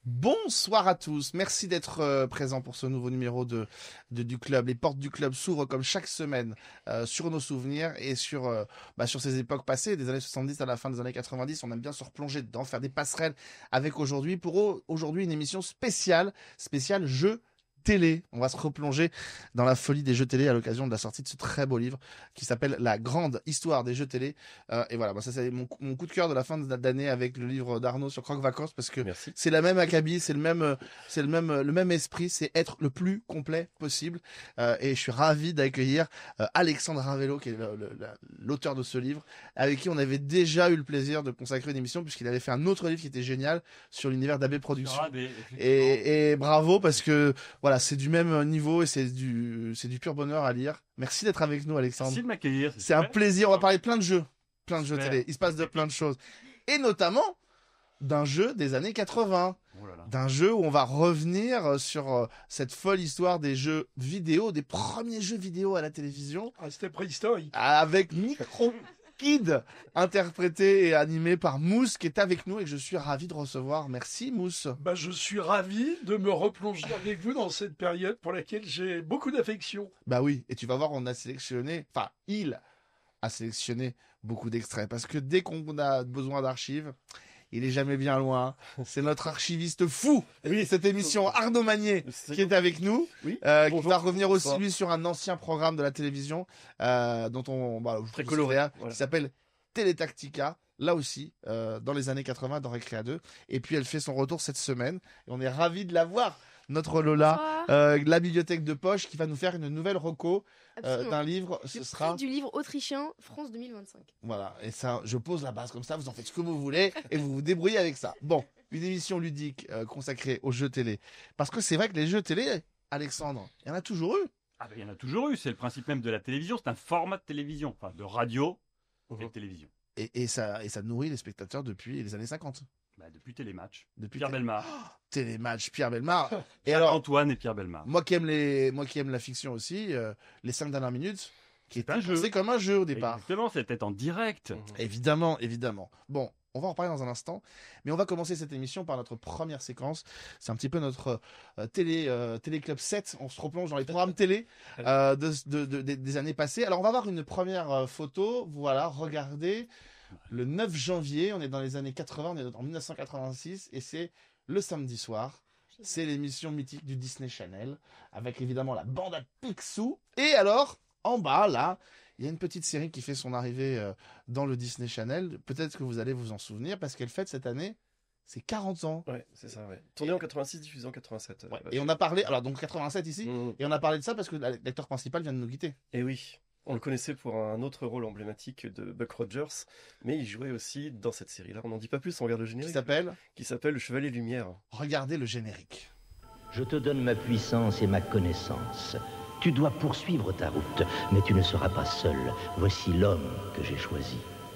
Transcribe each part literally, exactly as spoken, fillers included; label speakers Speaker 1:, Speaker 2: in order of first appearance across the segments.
Speaker 1: Bonsoir à tous, merci d'être euh, présents pour ce nouveau numéro de, de du club. Les portes du club s'ouvrent comme chaque semaine euh, sur nos souvenirs et sur, euh, bah, sur ces époques passées, des années soixante-dix à la fin des années quatre-vingt-dix. On aime bien se replonger dedans, faire des passerelles avec aujourd'hui. Pour aujourd'hui, une émission spéciale, spéciale jeux télé. On va se replonger dans la folie des jeux télé à l'occasion de la sortie de ce très beau livre qui s'appelle La grande histoire des jeux télé. Euh, et voilà, bah ça c'est mon, mon coup de cœur de la fin d'année avec le livre d'Arnaud sur Croque Vacances parce que
Speaker 2: Merci.
Speaker 1: c'est la même acabit, c'est le même, c'est le même, le même esprit, c'est être le plus complet possible. Euh, et je suis ravi d'accueillir euh, Alexandre Ravello qui est l'auteur de ce livre, avec qui on avait déjà eu le plaisir de consacrer une émission puisqu'il avait fait un autre livre qui était génial sur l'univers d'A B Productions. Et, et bravo parce que voilà, c'est du même niveau et c'est du, c'est du pur bonheur à lire. Merci d'être avec nous, Alexandre.
Speaker 2: Merci de m'accueillir.
Speaker 1: C'est un plaisir. On va parler de plein de jeux, plein de jeux télé. Il se passe de plein de choses, et notamment d'un jeu des années quatre-vingts, oh là là. D'un jeu où on va revenir sur euh, cette folle histoire des jeux vidéo, des premiers jeux vidéo à la télévision.
Speaker 3: Ah, c'était préhistorique.
Speaker 1: Avec Micro Kid, interprété et animé par Mousse, qui est avec nous et que je suis ravi de recevoir. Merci Mousse.
Speaker 3: Bah, je suis ravi de me replonger avec vous dans cette période pour laquelle j'ai beaucoup d'affection.
Speaker 1: Bah oui, et tu vas voir, on a sélectionné, enfin il a sélectionné beaucoup d'extraits, parce que dès qu'on a besoin d'archives, il est jamais bien loin. C'est notre archiviste fou. Oui, cette émission, Arnaud Magnier, qui est avec nous,
Speaker 2: oui.
Speaker 1: euh, qui va revenir aussi lui sur un ancien programme de la télévision, euh, dont on, bah,
Speaker 2: très coloré,
Speaker 1: voilà. Qui s'appelle Télétactica. Là aussi, euh, dans les années quatre-vingts, dans Récréa deux. Et puis elle fait son retour cette semaine, et on est ravis de la voir. Notre Lola, euh, la bibliothèque de poche, qui va nous faire une nouvelle reco euh, d'un livre. Ce
Speaker 4: du
Speaker 1: sera
Speaker 4: du livre autrichien France deux mille vingt-cinq.
Speaker 1: Voilà, et ça, je pose la base comme ça, vous en faites ce que vous voulez et vous vous débrouillez avec ça. Bon, une émission ludique euh, consacrée aux jeux télé. Parce que c'est vrai que les jeux télé, Alexandre, il y en a toujours eu.
Speaker 2: Ah ben, il y en a toujours eu, c'est le principe même de la télévision, c'est un format de télévision, enfin de radio mmh. et de télévision.
Speaker 1: Et, et, ça, et ça nourrit les spectateurs depuis les années cinquante.
Speaker 2: Bah, depuis Télématch,
Speaker 1: depuis
Speaker 2: Pierre
Speaker 1: té...
Speaker 2: Bellemare.
Speaker 1: Oh, Télématch, Pierre Bellemare. Et
Speaker 2: alors,
Speaker 1: alors,
Speaker 2: Antoine et Pierre Bellemare.
Speaker 1: Moi qui aime, les... moi qui aime la fiction aussi, euh, les cinq dernières minutes, qui est un jeu. C'est comme un jeu au départ.
Speaker 2: Exactement, c'était en direct.
Speaker 1: Mmh. Évidemment, évidemment. Bon, on va en parler dans un instant, mais on va commencer cette émission par notre première séquence. C'est un petit peu notre euh, télé, euh, Télé Club sept. On se replonge dans les programmes télé euh, de, de, de, de, des années passées. Alors, on va voir une première euh, photo. Voilà, regardez. Le neuf janvier, on est dans les années quatre-vingts, on est en mille neuf cent quatre-vingt-six, et c'est le samedi soir. C'est l'émission mythique du Disney Channel, avec évidemment la bande à Picsou. Et alors, en bas, là, il y a une petite série qui fait son arrivée euh, dans le Disney Channel. Peut-être que vous allez vous en souvenir, parce qu'elle fête cette année ses quarante ans.
Speaker 5: Ouais, c'est ça, ouais. Tourné en quatre-vingt-six, diffusé en quatre-vingt-sept.
Speaker 1: Ouais. Et on a parlé, alors donc quatre-vingt-sept ici, mmh. et on a parlé de ça parce que l'acteur principal vient de nous quitter.
Speaker 5: Et oui. On le connaissait pour un autre rôle emblématique de Buck Rogers, mais il jouait aussi dans cette série-là. On n'en dit pas plus, on regarde le générique.
Speaker 1: Qui s'appelle
Speaker 5: Qui s'appelle Le Chevalier Lumière.
Speaker 1: Regardez le générique.
Speaker 6: Je te donne ma puissance et ma connaissance. Tu dois poursuivre ta route, mais tu ne seras pas seul. Voici l'homme que j'ai choisi.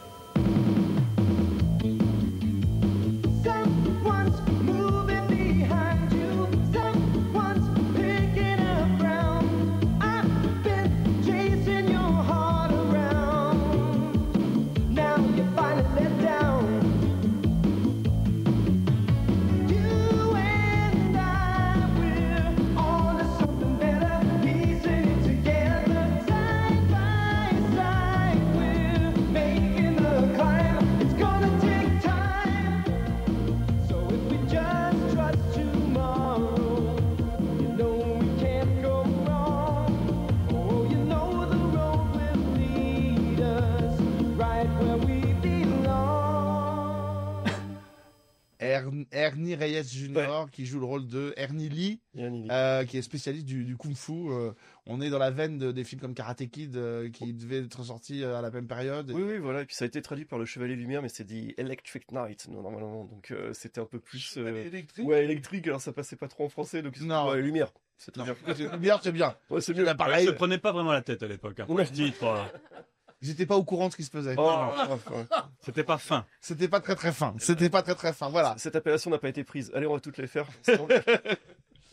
Speaker 1: Ernie Reyes Junior Ouais. qui joue le rôle de Ernie Lee, Lee. Euh, qui est spécialiste du, du kung-fu. Euh, on est dans la veine de, des films comme Karate Kid euh, qui devaient être sortis à la même période.
Speaker 5: Oui, oui, voilà. Et puis ça a été traduit par le Chevalier Lumière, mais c'est dit Electric Knight normalement. Donc euh, c'était un peu plus
Speaker 3: euh... électrique.
Speaker 5: Ouais, électrique. Alors ça passait pas trop en français, donc
Speaker 1: non,
Speaker 5: ouais, Lumière.
Speaker 1: C'est très bien. Lumière, c'est bien.
Speaker 5: Ouais, c'est mieux.
Speaker 2: Pareil. Je ne prenais pas vraiment la tête à l'époque. Hein, ouais. titre.
Speaker 1: Ils n'étaient pas au courant de ce qui se faisait.
Speaker 2: Oh, c'était pas fin.
Speaker 1: C'était pas très très fin. C'était pas très très fin. Voilà.
Speaker 5: Cette appellation n'a pas été prise. Allez, on va toutes les faire.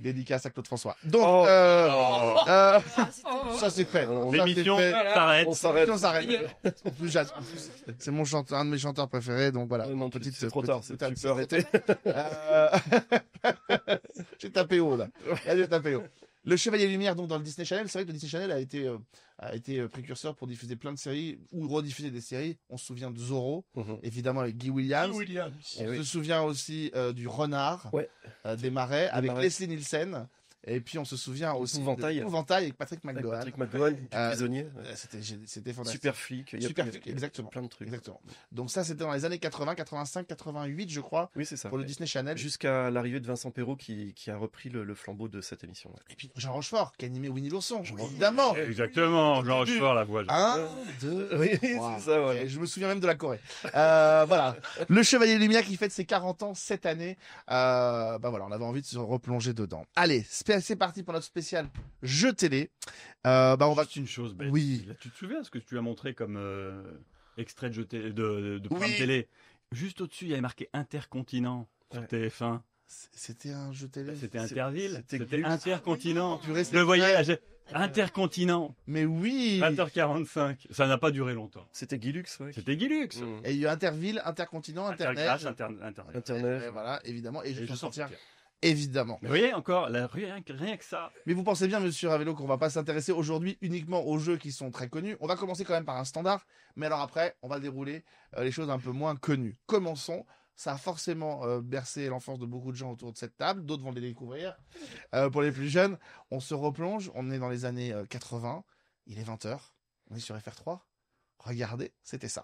Speaker 1: Dédicace à Claude François. Donc,
Speaker 5: Oh.
Speaker 1: euh,
Speaker 5: Oh.
Speaker 1: euh,
Speaker 4: Ah, c'était-
Speaker 1: ça c'est fait.
Speaker 5: On-
Speaker 1: Ça, c'est
Speaker 2: L'émission
Speaker 1: fait.
Speaker 2: s'arrête.
Speaker 5: On s'arrête.
Speaker 1: On s'arrête. En plus, j'ad- en plus, c'est mon chanteur, un de mes chanteurs préférés, donc voilà.
Speaker 5: Ah non, tu-
Speaker 1: Petite-
Speaker 5: c'est trop
Speaker 1: petite
Speaker 5: tard, c'est-
Speaker 1: boutade.
Speaker 5: tu peux arrêter.
Speaker 1: Euh, J'ai tapé haut là. Là, j'ai tapé haut. Le Chevalier Lumière, donc dans le Disney Channel, c'est vrai que le Disney Channel a été, euh, a été euh, précurseur pour diffuser plein de séries ou rediffuser des séries. On se souvient de Zorro,
Speaker 5: Mhm.
Speaker 1: évidemment avec Guy Williams.
Speaker 3: Williams.
Speaker 5: Eh
Speaker 1: On
Speaker 5: oui.
Speaker 1: se souvient aussi euh, du Renard,
Speaker 5: Ouais.
Speaker 1: euh, des Marais, avec
Speaker 5: Marais.
Speaker 1: Leslie Nielsen. Et puis on se souvient aussi
Speaker 5: Épouvantail.
Speaker 1: de Épouvantail avec Patrick
Speaker 5: Avec
Speaker 1: McGowan.
Speaker 5: Patrick McGowan, du
Speaker 1: Euh,
Speaker 5: prisonnier.
Speaker 1: Euh, C'était gé- c'était fantastique.
Speaker 5: Super flic. il y a-
Speaker 1: Super
Speaker 5: il y a-
Speaker 1: flic,
Speaker 5: il y a
Speaker 1: exactement.
Speaker 5: Plein de trucs.
Speaker 1: Exactement. Donc ça, c'était dans les années quatre-vingts, quatre-vingt-cinq, quatre-vingt-huit, je crois,
Speaker 5: Oui, c'est ça.
Speaker 1: pour le Disney Channel.
Speaker 5: Jusqu'à l'arrivée de Vincent Perrault qui, qui a repris le, le flambeau de cette émission. ouais.
Speaker 1: Et puis Jean Rochefort, qui a animé Winnie l'ourson, évidemment.
Speaker 2: Exactement, Jean Rochefort, la voix.
Speaker 1: Un, deux,
Speaker 5: Oui,
Speaker 1: Wow.
Speaker 5: c'est ça, voilà.
Speaker 1: Et je me souviens même de la Corée. Euh, voilà. Le Chevalier Lumière qui fête ses quarante ans cette année. Euh, bah voilà, on avait envie de se replonger dedans. Allez, spé- c'est parti pour notre spécial jeu télé. Euh, bah on va.
Speaker 2: Juste une chose, Ben.
Speaker 1: Oui.
Speaker 2: Là, tu te souviens ce que tu as montré comme euh, extrait de, jeu télé- de, de, de programme
Speaker 1: Oui.
Speaker 2: télé? Juste au-dessus, il y avait marqué Intercontinent sur
Speaker 5: Ouais.
Speaker 2: T F un.
Speaker 1: C'était un jeu télé.
Speaker 2: C'était
Speaker 5: C'est-
Speaker 2: Interville.
Speaker 5: c'était
Speaker 2: C'était
Speaker 5: Glux.
Speaker 2: Intercontinent.
Speaker 1: Purée,
Speaker 2: Je
Speaker 1: c'est
Speaker 2: le voyais
Speaker 1: vrai.
Speaker 2: là, j'ai- Intercontinent.
Speaker 1: Mais oui.
Speaker 2: vingt heures quarante-cinq. Ça n'a pas duré longtemps.
Speaker 5: C'était Guy Lux, ouais.
Speaker 2: C'était Guy Lux.
Speaker 5: Mm.
Speaker 1: Et il y a eu Interville, Intercontinent, Internet.
Speaker 2: Interclash, Inter- Internet.
Speaker 5: Internet.
Speaker 1: Et voilà, évidemment. Et je
Speaker 2: Et
Speaker 1: peux
Speaker 2: je
Speaker 1: sortir.
Speaker 2: sortir.
Speaker 1: Évidemment.
Speaker 2: Mais vous voyez encore, là, rien, que- rien que ça.
Speaker 1: Mais vous pensez bien, monsieur Ravello, qu'on va pas s'intéresser aujourd'hui uniquement aux jeux qui sont très connus. On va commencer quand même par un standard. Mais alors après, on va dérouler euh, les choses un peu moins connues. Commençons. Ça a forcément euh, bercé l'enfance de beaucoup de gens autour de cette table. D'autres vont les découvrir. Euh, pour les plus jeunes, on se replonge. On est dans les années euh, quatre-vingts. Il est vingt heures. On est sur F R trois. Regardez, c'était ça.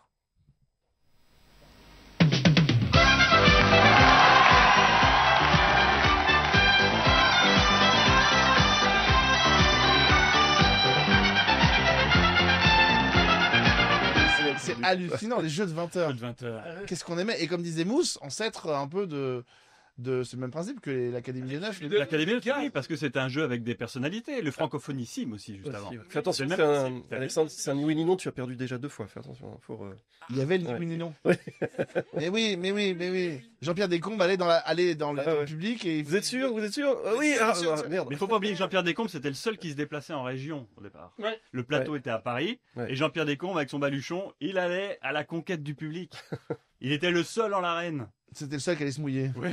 Speaker 1: C'est- C'est hallucinant, les jeux de vingt heures.
Speaker 2: Jeu de vingt heures.
Speaker 1: Qu'est-ce qu'on aimait? Et comme disait Mousse, ancêtre un peu de, de c'est le même principe que les- l'Académie des Neufs.
Speaker 2: L'Académie de oui, parce que c'est un jeu avec des personnalités. Le francophonisime aussi, juste
Speaker 5: Aussi,
Speaker 2: avant.
Speaker 5: ouais. Fais attention,
Speaker 2: C'est le
Speaker 5: c'est
Speaker 2: même
Speaker 5: un...
Speaker 2: principe.
Speaker 5: Alexandre, c'est un ni oui ni non, tu as perdu déjà deux fois. Fais attention. hein, Faut, euh,
Speaker 1: Il y avait le
Speaker 5: Ouais.
Speaker 1: oui ni non.
Speaker 5: Ouais.
Speaker 1: Mais oui, mais oui, mais oui. Jean-Pierre Descombes allait dans, la, allait dans le
Speaker 5: Ah ouais.
Speaker 1: public et
Speaker 5: Vous êtes sûr Vous êtes sûr Ah Oui, ah,
Speaker 1: sûr,
Speaker 5: ah,
Speaker 1: sûr.
Speaker 5: merde.
Speaker 2: Mais il faut pas oublier que Jean-Pierre Descombes, c'était le seul qui se déplaçait en région au départ.
Speaker 3: Ouais.
Speaker 2: Le plateau était à Paris,
Speaker 5: Ouais.
Speaker 2: et Jean-Pierre Descombes, avec son baluchon, il allait à la conquête du public. Il était le seul en l'arène.
Speaker 1: c'était le seul qui allait se mouiller.
Speaker 2: Oui.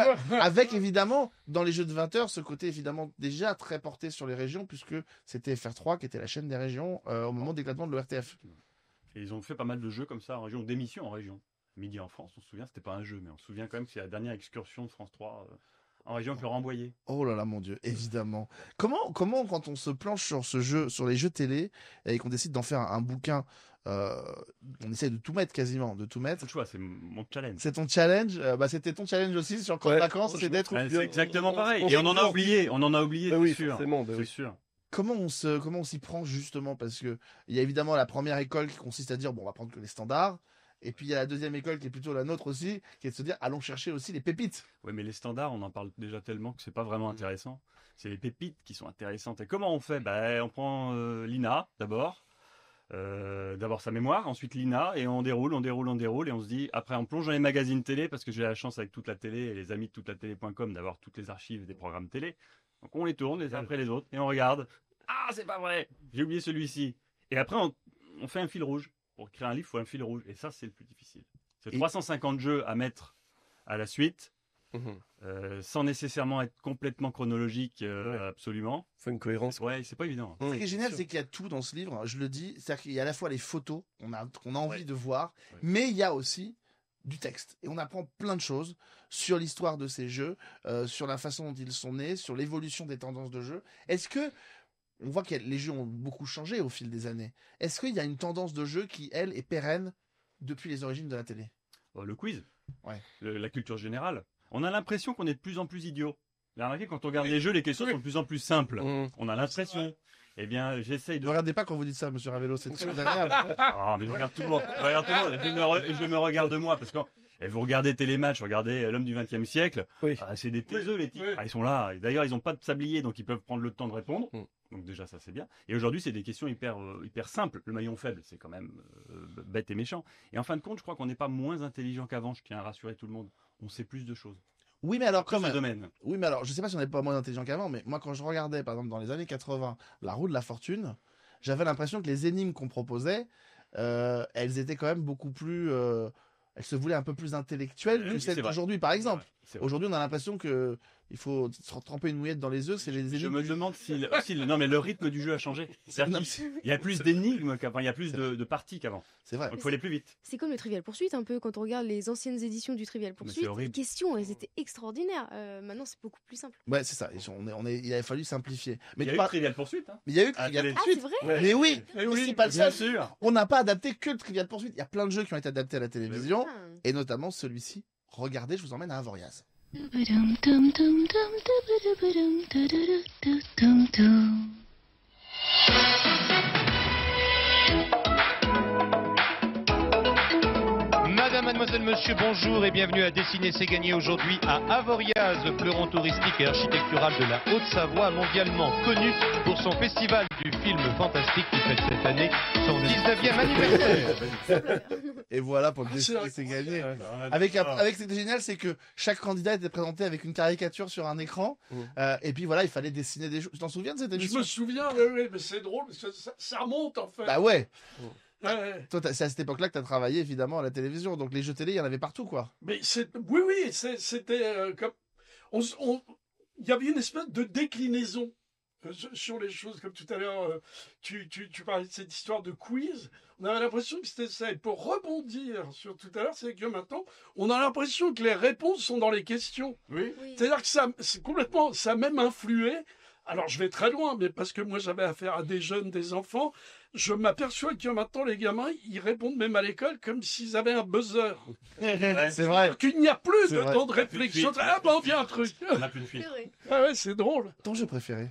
Speaker 1: Avec évidemment, dans les jeux de vingt heures, ce côté évidemment déjà très porté sur les régions, puisque c'était F R trois qui était la chaîne des régions euh, au moment de l'éclatement de l'O R T F.
Speaker 2: Et ils ont fait pas mal de jeux comme ça en région, d'émissions en région. Midi en France, on se souvient, c'était pas un jeu, mais on se souvient quand même que c'est la dernière excursion de France trois euh, en région avec Laurent Boyer.
Speaker 1: Oh là là, mon Dieu, évidemment. Comment, comment quand on se planche sur ce jeu, sur les jeux télé, et qu'on décide d'en faire un, un bouquin, euh, on essaie de tout mettre quasiment, de tout
Speaker 2: C'est
Speaker 1: mettre.
Speaker 2: le choix, c'est mon challenge.
Speaker 1: C'est ton challenge, euh, bah c'était ton challenge aussi sur Camp
Speaker 5: Ouais.
Speaker 1: Vacances, c'est d'être.
Speaker 2: Ouais,
Speaker 5: bien.
Speaker 2: c'est exactement
Speaker 5: On-
Speaker 2: pareil.
Speaker 5: on-
Speaker 2: Et on en a
Speaker 5: on-
Speaker 2: oublié, on en a oublié,
Speaker 5: Bah
Speaker 2: c'est
Speaker 5: oui,
Speaker 2: sûr.
Speaker 5: forcément. bah
Speaker 2: C'est
Speaker 5: oui.
Speaker 2: sûr.
Speaker 1: Comment on se, comment on s'y prend justement, parce que il y a évidemment la première école qui consiste à dire bon, on va prendre que les standards, et puis il y a la deuxième école qui est plutôt la nôtre aussi, qui est de se dire allons chercher aussi les pépites.
Speaker 2: Oui, mais les standards, on en parle déjà tellement que c'est pas vraiment intéressant. C'est les pépites qui sont intéressantes. Et comment on fait ben, on prend euh, l'I N A d'abord. Euh, d'abord sa mémoire, ensuite l'I N A, et on déroule, on déroule, on déroule, et on se dit, après on plonge dans les magazines télé, parce que j'ai la chance avec toute la télé et les amis de toute la télé point com d'avoir toutes les archives des programmes télé. Donc on les tourne les uns après les autres, et on regarde. Ah, c'est pas vrai, j'ai oublié celui-ci. Et après on, on fait un fil rouge. Pour créer un livre, il faut un fil rouge, et ça c'est le plus difficile. C'est
Speaker 1: Et-
Speaker 2: trois cent cinquante jeux à mettre à la suite.
Speaker 5: Mhm.
Speaker 2: Euh, sans nécessairement être complètement chronologique, euh,
Speaker 5: Ouais.
Speaker 2: absolument.
Speaker 5: Faut une cohérence.
Speaker 2: Ouais, c'est pas évident.
Speaker 1: Ce qui est
Speaker 5: Mmh,
Speaker 1: génial,
Speaker 5: sûr.
Speaker 1: c'est qu'il y a tout dans ce livre. Je le dis, c'est-à-dire qu'il y a à la fois les photos qu'on a, qu'on a envie
Speaker 2: Ouais.
Speaker 1: de voir,
Speaker 2: Ouais.
Speaker 1: mais il y a aussi du texte. Et on apprend plein de choses sur l'histoire de ces jeux, euh, sur la façon dont ils sont nés, sur l'évolution des tendances de jeu. Est-ce que on voit que les jeux ont beaucoup changé au fil des années. Est-ce qu'il y a une tendance de jeu qui, elle, est pérenne depuis les origines de la télé?
Speaker 2: Euh, le quiz,
Speaker 1: Ouais.
Speaker 2: Le- la culture générale. On a l'impression qu'on est de plus en plus idiot. Vous avez remarqué, quand on regarde les jeux, les questions
Speaker 3: Oui.
Speaker 2: sont de plus en plus simples.
Speaker 5: Mhm.
Speaker 2: On a l'impression. Eh bien, j'essaye
Speaker 1: Ne
Speaker 2: de.
Speaker 1: regardez pas quand vous dites ça, monsieur Ravello, c'est très agréable.
Speaker 2: Ah, mais je regarde tout le monde. Je regarde tout le monde. Je me, re- je me regarde moi, parce que eh, vous regardez Télématch, regardez euh, l'homme du vingtième siècle.
Speaker 5: Oui.
Speaker 2: Ah, c'est des taiseux, les types.
Speaker 3: Oui.
Speaker 2: Ah, ils sont là. Et d'ailleurs, ils n'ont pas de sablier, donc ils peuvent prendre le temps de répondre.
Speaker 5: Mm.
Speaker 2: Donc déjà, ça c'est bien. Et aujourd'hui, c'est des questions hyper, euh, hyper simples. Le maillon faible, c'est quand même euh, bête et méchant. Et en fin de compte, je crois qu'on n'est pas moins intelligent qu'avant. Je tiens à rassurer tout le monde. On sait plus de choses.
Speaker 1: Oui, mais alors,
Speaker 2: Comme
Speaker 1: comme,
Speaker 2: ce domaine.
Speaker 1: oui, mais alors, je sais pas si on n'est pas moins intelligent qu'avant, mais moi, quand je regardais, par exemple, dans les années quatre-vingts, La roue de la fortune, j'avais l'impression que les énigmes qu'on proposait, euh, elles étaient quand même beaucoup plus, euh, elles se voulaient un peu plus intellectuelles que
Speaker 2: Oui,
Speaker 1: celles
Speaker 2: c'est vrai.
Speaker 1: d'aujourd'hui, par exemple.
Speaker 2: Ouais, c'est vrai.
Speaker 1: Aujourd'hui, on a l'impression que il faut se tremper une mouillette dans les œufs, c'est les
Speaker 2: Je
Speaker 1: énigmes.
Speaker 2: me demande si, le- si le- non mais le rythme du jeu a changé. C'est-à-dire
Speaker 1: Non, mais
Speaker 2: qu'il-
Speaker 1: c'est-
Speaker 2: Il y a plus d'énigmes qu'avant, il y a plus de, de parties qu'avant.
Speaker 1: C'est vrai.
Speaker 2: Donc il faut aller plus vite.
Speaker 4: C'est comme le Trivial Poursuite un peu quand on regarde les anciennes éditions du Trivial
Speaker 2: Mais
Speaker 4: Poursuite.
Speaker 2: c'est
Speaker 4: Les
Speaker 2: horrible.
Speaker 4: questions, elles étaient extraordinaires. Euh, maintenant, c'est beaucoup plus simple.
Speaker 1: Ouais, c'est ça. Et On est, on est, il a fallu simplifier. Mais
Speaker 2: il y a
Speaker 1: tu
Speaker 2: eu
Speaker 1: par-
Speaker 2: Trivial Poursuite. Hein.
Speaker 1: mais il y a eu
Speaker 2: Ah,
Speaker 1: Trivial
Speaker 2: télé-
Speaker 4: Ah,
Speaker 1: Poursuite.
Speaker 4: c'est vrai.
Speaker 1: Mais oui,
Speaker 3: Eh
Speaker 1: mais
Speaker 3: oui,
Speaker 1: c'est pas le
Speaker 2: Bien
Speaker 1: seul.
Speaker 2: sûr.
Speaker 1: On n'a pas adapté que le Trivial Poursuite. Il y a plein de jeux qui ont été adaptés à la télévision,
Speaker 4: Ah.
Speaker 1: et notamment celui-ci. Regardez, je vous emmène à Avoriaz.
Speaker 7: Madame, mademoiselle, monsieur, bonjour et bienvenue à Dessiner c'est gagné aujourd'hui à Avoriaz, le fleuron touristique et architectural de la Haute-Savoie, mondialement connu pour son festival du film fantastique qui fête cette année son dix-neuvième anniversaire.
Speaker 1: Et voilà pour le
Speaker 3: Ah,
Speaker 1: décider,
Speaker 3: c'est
Speaker 1: c'est gagné.
Speaker 2: Ouais,
Speaker 1: Avec, un-
Speaker 2: ah.
Speaker 1: avec ce qui était génial, c'est que chaque candidat était présenté avec une caricature sur un écran.
Speaker 5: Mmh.
Speaker 1: Euh, et puis voilà, il fallait dessiner des choses. Tu t'en souviens de cette
Speaker 3: Je
Speaker 1: émission?
Speaker 3: me souviens, oui, oui, mais c'est drôle, parce que ça, ça remonte en fait.
Speaker 1: Bah ouais.
Speaker 3: Ouais, ouais.
Speaker 1: Toi, t'as- c'est à cette époque-là que tu as travaillé évidemment à la télévision. Donc les jeux télé, il y en avait partout, quoi.
Speaker 3: Mais c'est, oui, oui, c'est- c'était euh, comme, on, s- on- il y avait une espèce de déclinaison euh, sur- sur les choses, comme tout à l'heure, euh, tu, tu, tu parlais de cette histoire de quiz. On avait l'impression que c'était ça. Et pour rebondir sur tout à l'heure, c'est que maintenant, on a l'impression que les réponses sont dans les questions.
Speaker 2: Oui.
Speaker 4: Oui.
Speaker 3: C'est-à-dire que ça, c'est complètement, ça a même influé. Alors, je vais très loin, mais parce que moi, j'avais affaire à des jeunes, des enfants, je m'aperçois que maintenant, les gamins, ils répondent même à l'école comme s'ils avaient un buzzer.
Speaker 1: C'est vrai.
Speaker 3: Qu'il n'y a plus
Speaker 1: C'est
Speaker 3: de
Speaker 1: vrai.
Speaker 3: temps de réflexion.
Speaker 2: Plus de
Speaker 3: Ah, ben, on vient un truc.
Speaker 2: On n'a plus de
Speaker 4: C'est
Speaker 2: fuite.
Speaker 4: vrai.
Speaker 3: Ah ouais, c'est drôle.
Speaker 1: Ton jeu préféré?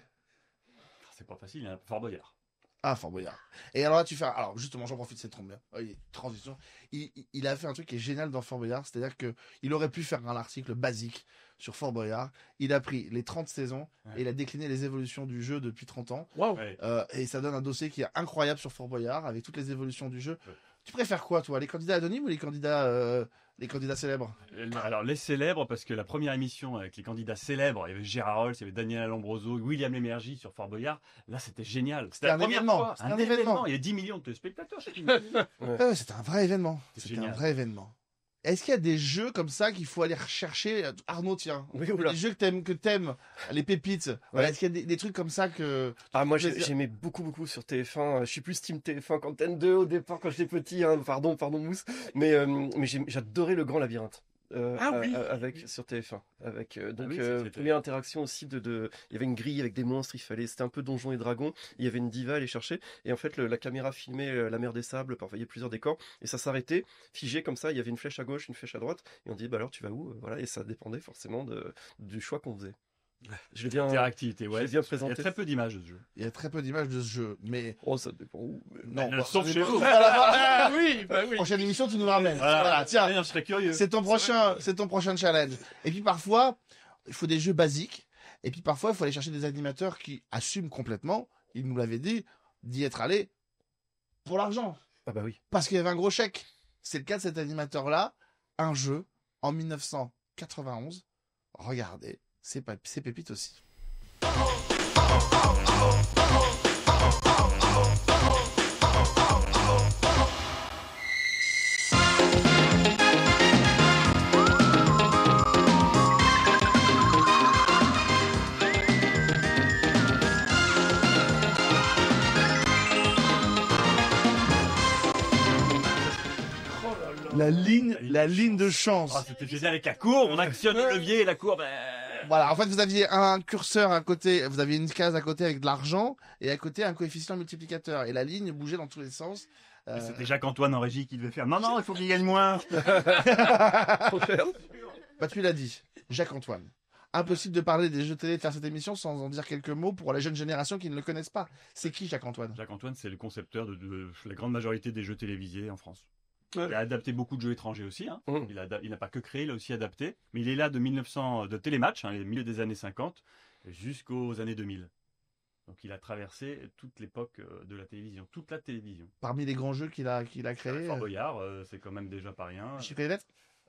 Speaker 2: C'est pas facile, hein. Fort Boyard.
Speaker 1: Ah, Fort Boyard. Et alors là, tu fais. Alors, justement, j'en profite, c'est trop bien. Oui, transition. Il, il- il a fait un truc qui est génial dans Fort Boyard, c'est-à-dire que il aurait pu faire un article basique sur Fort Boyard. Il a pris les trente saisons
Speaker 2: Ouais.
Speaker 1: et il a décliné les évolutions du jeu depuis trente ans.
Speaker 3: Waouh.
Speaker 2: Ouais.
Speaker 1: Euh, et ça donne un dossier qui est incroyable sur Fort Boyard avec toutes les évolutions du jeu.
Speaker 2: Ouais.
Speaker 1: Tu préfères quoi, toi, les candidats anonymes ou les candidats, euh, les candidats célèbres?
Speaker 2: Euh, Alors les célèbres, parce que la première émission avec les candidats célèbres, il y avait Gérard Rolls, il y avait Daniel Alombroso, William Lémergie sur Fort Boyard. Là, c'était génial. C'était
Speaker 1: un
Speaker 2: la première
Speaker 1: événement.
Speaker 2: fois.
Speaker 1: C'était un événement.
Speaker 2: Il y a dix millions de téléspectateurs chaque émission.
Speaker 1: Ouais, ouais, c'était un vrai événement.
Speaker 2: C'est
Speaker 1: C'était un
Speaker 2: génial.
Speaker 1: vrai événement. Est-ce qu'il y a des jeux comme ça qu'il faut aller rechercher? Arnaud, tiens.
Speaker 5: Oui, oula.
Speaker 1: Des jeux que t'aimes, que t'aimes, les pépites. Voilà, est-ce qu'il y a des, des trucs comme ça que.
Speaker 5: Ah, moi, j'ai-
Speaker 1: Plaisir.
Speaker 5: j'aimais beaucoup, beaucoup sur T F un. Je suis plus Team T F un qu'Antenne deux au départ quand j'étais petit. Hein. Pardon, pardon, Mousse. Mais, euh, mais j'ai- j'adorais le Grand Labyrinthe. euh,
Speaker 3: Ah
Speaker 5: à-
Speaker 3: oui.
Speaker 5: à- avec sur T F un. Avec euh, donc
Speaker 2: oui,
Speaker 5: euh,
Speaker 2: c'était-
Speaker 5: première interaction aussi de, de il y avait une grille avec des monstres, il fallait c'était un peu Donjons et Dragons, il y avait une diva à aller chercher et en fait le- la caméra filmait euh, la mer des sables, parfois il y avait plusieurs décors et ça s'arrêtait figé comme ça, il y avait une flèche à gauche, une flèche à droite et on dit bah alors tu vas où? Voilà, et ça dépendait forcément de du choix qu'on faisait. Je l'ai bien
Speaker 2: Interactivité, ouais.
Speaker 5: je l'ai bien
Speaker 2: Il y a
Speaker 5: présenté.
Speaker 2: très peu d'images de ce jeu.
Speaker 1: Il y a très peu d'images de ce jeu, mais.
Speaker 5: Oh, ça dépend où.
Speaker 1: Non,
Speaker 2: Elles
Speaker 1: bah,
Speaker 2: sont
Speaker 1: ça
Speaker 2: chez
Speaker 1: dépend-
Speaker 2: vous.
Speaker 3: Ah oui, bah oui.
Speaker 1: Prochaine émission, tu nous le ramènes. Voilà, tiens.
Speaker 2: Ah, non, je serais curieux.
Speaker 1: C'est ton prochain, c'est ton prochain challenge. Et puis parfois, il faut des jeux basiques. Et puis parfois, il faut aller chercher des animateurs qui assument complètement, il nous l'avait dit, d'y être allé pour l'argent.
Speaker 5: Ah bah oui.
Speaker 1: Parce qu'il y avait un gros chèque. C'est le cas de cet animateur-là. Un jeu en mille neuf cent quatre-vingt-onze. Regardez, c'est pas- c'est pépite aussi.
Speaker 3: Oh là là.
Speaker 1: La ligne, la ligne de chance.
Speaker 2: Ah, c'était génial avec la courbe, on actionne le levier et la courbe. euh,
Speaker 1: Voilà, en fait, vous aviez un curseur à côté, vous aviez une case à côté avec de l'argent, et à côté un coefficient multiplicateur. Et la ligne bougeait dans tous les sens. Euh,
Speaker 2: C'était Jacques-Antoine en régie qui devait faire. Non, non, il faut qu'il gagne moins.
Speaker 5: Trop cher.
Speaker 1: Bah, tu l'as dit, Jacques-Antoine. Impossible de parler des jeux télé et de faire cette émission sans en dire quelques mots pour la jeune génération qui ne le connaissent pas. C'est qui Jacques-Antoine?
Speaker 2: Jacques-Antoine, c'est le concepteur de, de la grande majorité des jeux télévisés en France.
Speaker 3: Ouais.
Speaker 2: Il a adapté beaucoup de jeux étrangers aussi. Hein.
Speaker 5: Mmh.
Speaker 2: Il a ada- il n'a pas que créé, il a aussi adapté. Mais il est là de mille neuf cents, de Télématch, hein, le milieu des années cinquante, jusqu'aux années deux mille. Donc il a traversé toute l'époque euh, de la télévision, toute la télévision.
Speaker 1: Parmi les grands jeux qu'il a, qu'il a créés.
Speaker 2: Fort
Speaker 1: euh,
Speaker 2: Boyard, euh, c'est quand même déjà pas rien.
Speaker 1: chiffrer les lettres?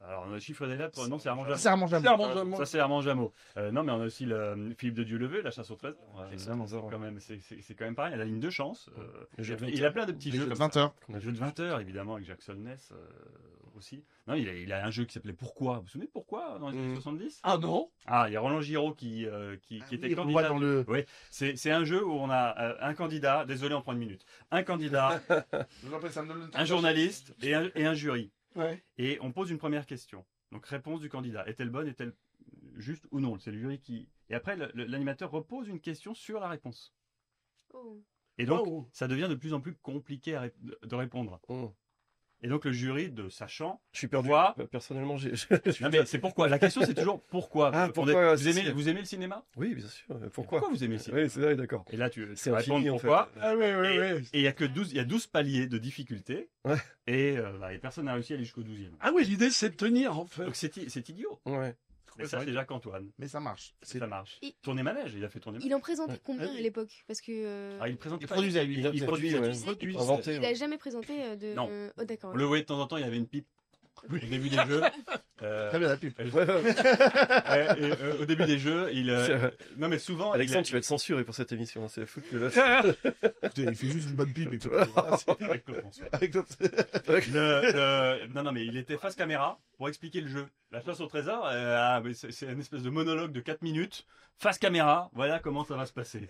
Speaker 2: Alors, on a le chiffre des lettres. Non, c'est Armand Jameau.
Speaker 1: C'est Armand Jameau.
Speaker 3: C'est Armand Jameau.
Speaker 2: Ça, c'est Armand Jameau. Euh, non, mais on a aussi le Philippe de Dieulevé, La chasse au trésor. Euh,
Speaker 5: Évidemment, ça, ouais.
Speaker 2: quand même, c'est, c'est, c'est quand même pareil. La ligne de chance. Euh,
Speaker 5: Le jeu de
Speaker 2: il, a, il a plein de petits
Speaker 1: Les
Speaker 2: jeux
Speaker 1: jeux de
Speaker 2: comme
Speaker 1: vingt
Speaker 2: ça.
Speaker 1: heures.
Speaker 2: Le jeu de vingt heures, évidemment, avec Jacques Solness euh, aussi. Non, il a, il a un jeu qui s'appelait Pourquoi. Vous vous souvenez de Pourquoi dans les années
Speaker 5: Mm.
Speaker 2: soixante-dix?
Speaker 3: Ah non?
Speaker 2: Ah, il y a Roland Giraud qui, euh, qui, qui était
Speaker 1: Il renvoie
Speaker 2: candidat.
Speaker 1: dans le.
Speaker 2: Oui, c'est, c'est un jeu où on a euh, un candidat. Désolé, on prend une minute. Un candidat,
Speaker 1: Je vous en prie, ça me donne le temps.
Speaker 2: un journaliste et un, et un jury.
Speaker 3: Ouais.
Speaker 2: Et on pose une première question. Donc, réponse du candidat. Est-elle bonne, est-elle juste ou non? C'est le jury qui. Et après, le- le- l'animateur repose une question sur la réponse.
Speaker 4: Oh.
Speaker 2: Et donc,
Speaker 3: Oh.
Speaker 2: ça devient de plus en plus compliqué à ré- de répondre.
Speaker 5: Mm.
Speaker 2: Et donc, le jury, de sachant.
Speaker 5: Je suis perdu.
Speaker 2: Pourquoi
Speaker 5: Euh, Personnellement, j'ai. je- je suis
Speaker 2: Non, mais c'est pourquoi. La question, c'est toujours pourquoi.
Speaker 5: Ah,
Speaker 2: On
Speaker 5: pourquoi,
Speaker 2: est-
Speaker 5: ouais,
Speaker 2: vous,
Speaker 5: c'est
Speaker 2: aimez,
Speaker 5: sûr.
Speaker 2: vous aimez le cinéma?
Speaker 5: Oui, bien sûr. Euh, Pourquoi,
Speaker 2: vous aimez le cinéma?
Speaker 5: Oui, c'est vrai, d'accord.
Speaker 2: Et là, tu, tu
Speaker 5: C'est
Speaker 2: vas répondre
Speaker 5: infini en
Speaker 2: pourquoi.
Speaker 5: fait.
Speaker 3: Ah oui, oui,
Speaker 2: Et
Speaker 3: oui.
Speaker 2: et il y a que douze, il y a douze paliers de difficulté.
Speaker 5: Ouais.
Speaker 2: Et, euh, bah, et personne n'a réussi à aller jusqu'au douzième.
Speaker 3: Ah oui, l'idée c'est de tenir en fait.
Speaker 2: Donc c'est, i- c'est idiot.
Speaker 5: Ouais.
Speaker 2: Mais ça, c'est Jacques-Antoine.
Speaker 1: Mais ça marche. C'est
Speaker 2: Ça marche.
Speaker 4: Et-
Speaker 2: Tourner manège, il a fait tourner manège.
Speaker 4: Il en présentait
Speaker 5: Ouais.
Speaker 4: combien
Speaker 1: Ah oui.
Speaker 4: à l'époque? Parce que. euh,
Speaker 2: Ah, il présente
Speaker 1: Il
Speaker 2: pas.
Speaker 1: produisait, lui.
Speaker 5: Il a
Speaker 1: Il
Speaker 5: produit,
Speaker 1: produisait.
Speaker 5: ouais.
Speaker 3: Produit.
Speaker 5: Inventé.
Speaker 4: Il
Speaker 5: ouais.
Speaker 4: a jamais présenté euh, de.
Speaker 2: Non.
Speaker 4: euh, Oh, d'accord.
Speaker 2: On le voyait de temps en temps, il y avait une pipe. Au début des jeux. Euh,
Speaker 1: Très bien la pub.
Speaker 2: euh,
Speaker 5: Ouais, ouais, ouais.
Speaker 2: et, et, euh, au début des jeux, il. euh,
Speaker 5: C'est vrai.
Speaker 2: non, mais souvent.
Speaker 5: Alexandre,
Speaker 2: il
Speaker 5: tu vas être censuré pour cette émission. hein, C'est fou que là.
Speaker 1: Écoutez, il fait juste une bonne pub. écoute.
Speaker 2: Avec Claude François.
Speaker 1: Avec l'autre.
Speaker 2: Le- le- Non, non, mais il était face caméra pour expliquer le jeu. La chasse au trésor, euh, ah, mais c'est, c'est une espèce de monologue de quatre minutes. Face caméra, voilà comment ça va se passer.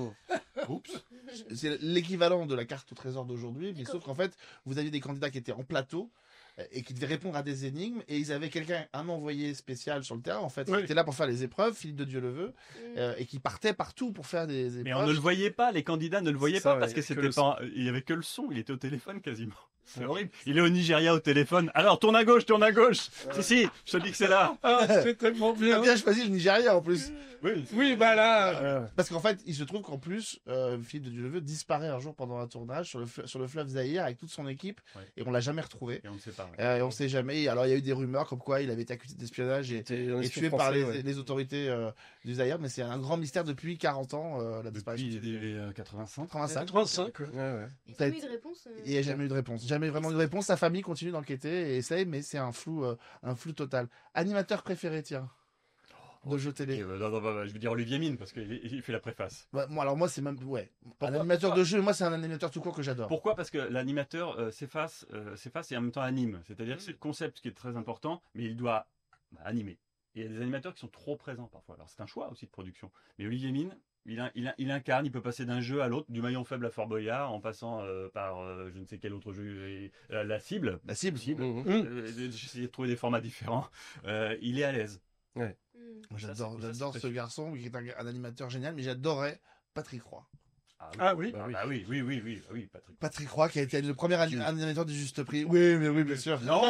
Speaker 2: Oups.
Speaker 1: C'est l'équivalent de la carte au trésor d'aujourd'hui, mais sauf qu'en fait, vous aviez des candidats qui étaient en plateau euh, et qui devaient répondre à des énigmes, et ils avaient quelqu'un, un envoyé spécial sur le terrain, en fait,
Speaker 3: Oui.
Speaker 1: qui était là pour faire les épreuves, Philippe de Dieuleveult,
Speaker 4: Mm.
Speaker 1: euh, et qui partait partout pour faire des épreuves.
Speaker 2: Mais on ne le voyait pas, les candidats ne le voyaient
Speaker 5: C'est ça,
Speaker 2: pas parce
Speaker 5: ouais,
Speaker 2: que
Speaker 5: que
Speaker 2: c'était
Speaker 5: le
Speaker 2: pas, il y avait que le son, il était au téléphone quasiment. C'est horrible. Il est au Nigeria au téléphone. Alors tourne à gauche, tourne à gauche. Si si, je te dis que c'est là.
Speaker 3: Ah, c'est tellement
Speaker 1: Il a
Speaker 3: bien.
Speaker 1: bien choisi le Nigeria en plus.
Speaker 2: Oui.
Speaker 3: Oui, bah là.
Speaker 1: Parce qu'en fait, il se trouve qu'en plus, euh, Philippe de Dieuleveult disparaît un jour pendant un tournage sur le, fle- sur le fleuve Zaïre avec toute son équipe,
Speaker 2: Ouais.
Speaker 1: et on l'a jamais retrouvé.
Speaker 2: Et on ne sait pas. ouais.
Speaker 1: Euh, et on sait jamais. Alors il y a eu des rumeurs comme quoi il avait été accusé d'espionnage et,
Speaker 5: C'était un
Speaker 1: et
Speaker 5: espion
Speaker 1: tué par
Speaker 5: français,
Speaker 1: les,
Speaker 5: ouais.
Speaker 1: les autorités euh, du Zaïre, mais c'est un grand mystère depuis quarante ans, euh, la disparition.
Speaker 2: Depuis euh, quatre-vingt-cinq.
Speaker 1: quatre-vingt-cinq.
Speaker 3: quatre-vingt-cinq. ouais.
Speaker 5: Ouais, ouais.
Speaker 4: Il n'y a jamais eu de réponse. euh,
Speaker 1: Il n'y a jamais eu de réponse. Jamais vraiment eu de réponse. Sa famille continue d'enquêter et essaye, mais c'est un flou, euh, un flou total. Animateur préféré, tiens, de jeux
Speaker 2: Et,
Speaker 1: télé.
Speaker 2: euh, non, non, bah, bah, je veux dire Olivier Mine parce qu'il il fait la préface.
Speaker 1: Ouais, moi, alors moi, c'est même, ouais. Un
Speaker 2: Pourquoi-
Speaker 1: animateur
Speaker 2: pourquoi
Speaker 1: de jeu, moi, c'est un animateur tout court que j'adore.
Speaker 2: Pourquoi? Parce que l'animateur euh, s'efface, euh, s'efface et en même temps anime. C'est-à-dire que c'est le concept qui est très important, mais il doit bah, animer. Et il y a des animateurs qui sont trop présents parfois. Alors c'est un choix aussi de production. Mais Olivier Mine, il, in- il, in- il incarne, il peut passer d'un jeu à l'autre, du maillon faible à Fort Boyard, en passant euh, par euh, je ne sais quel autre jeu, et, euh, la cible.
Speaker 1: La cible.
Speaker 2: cible.
Speaker 5: Mhm.
Speaker 2: Euh, J'ai essayé de trouver des formats différents. Euh, il est à l'aise.
Speaker 4: mm.
Speaker 1: Moi,
Speaker 2: Ça,
Speaker 1: J'adore,
Speaker 2: c'est- ça,
Speaker 1: j'adore
Speaker 2: c'est
Speaker 1: ce garçon qui est un, un animateur génial, mais j'adorais Patrick Roy.
Speaker 2: Ah
Speaker 3: Ah oui.
Speaker 2: Bah, bah oui, oui, oui, oui, oui, Patrick.
Speaker 1: Patrick Roy qui a été le premier anim- animateur du Juste Prix. Oui, mais oui, bien sûr.
Speaker 2: Non,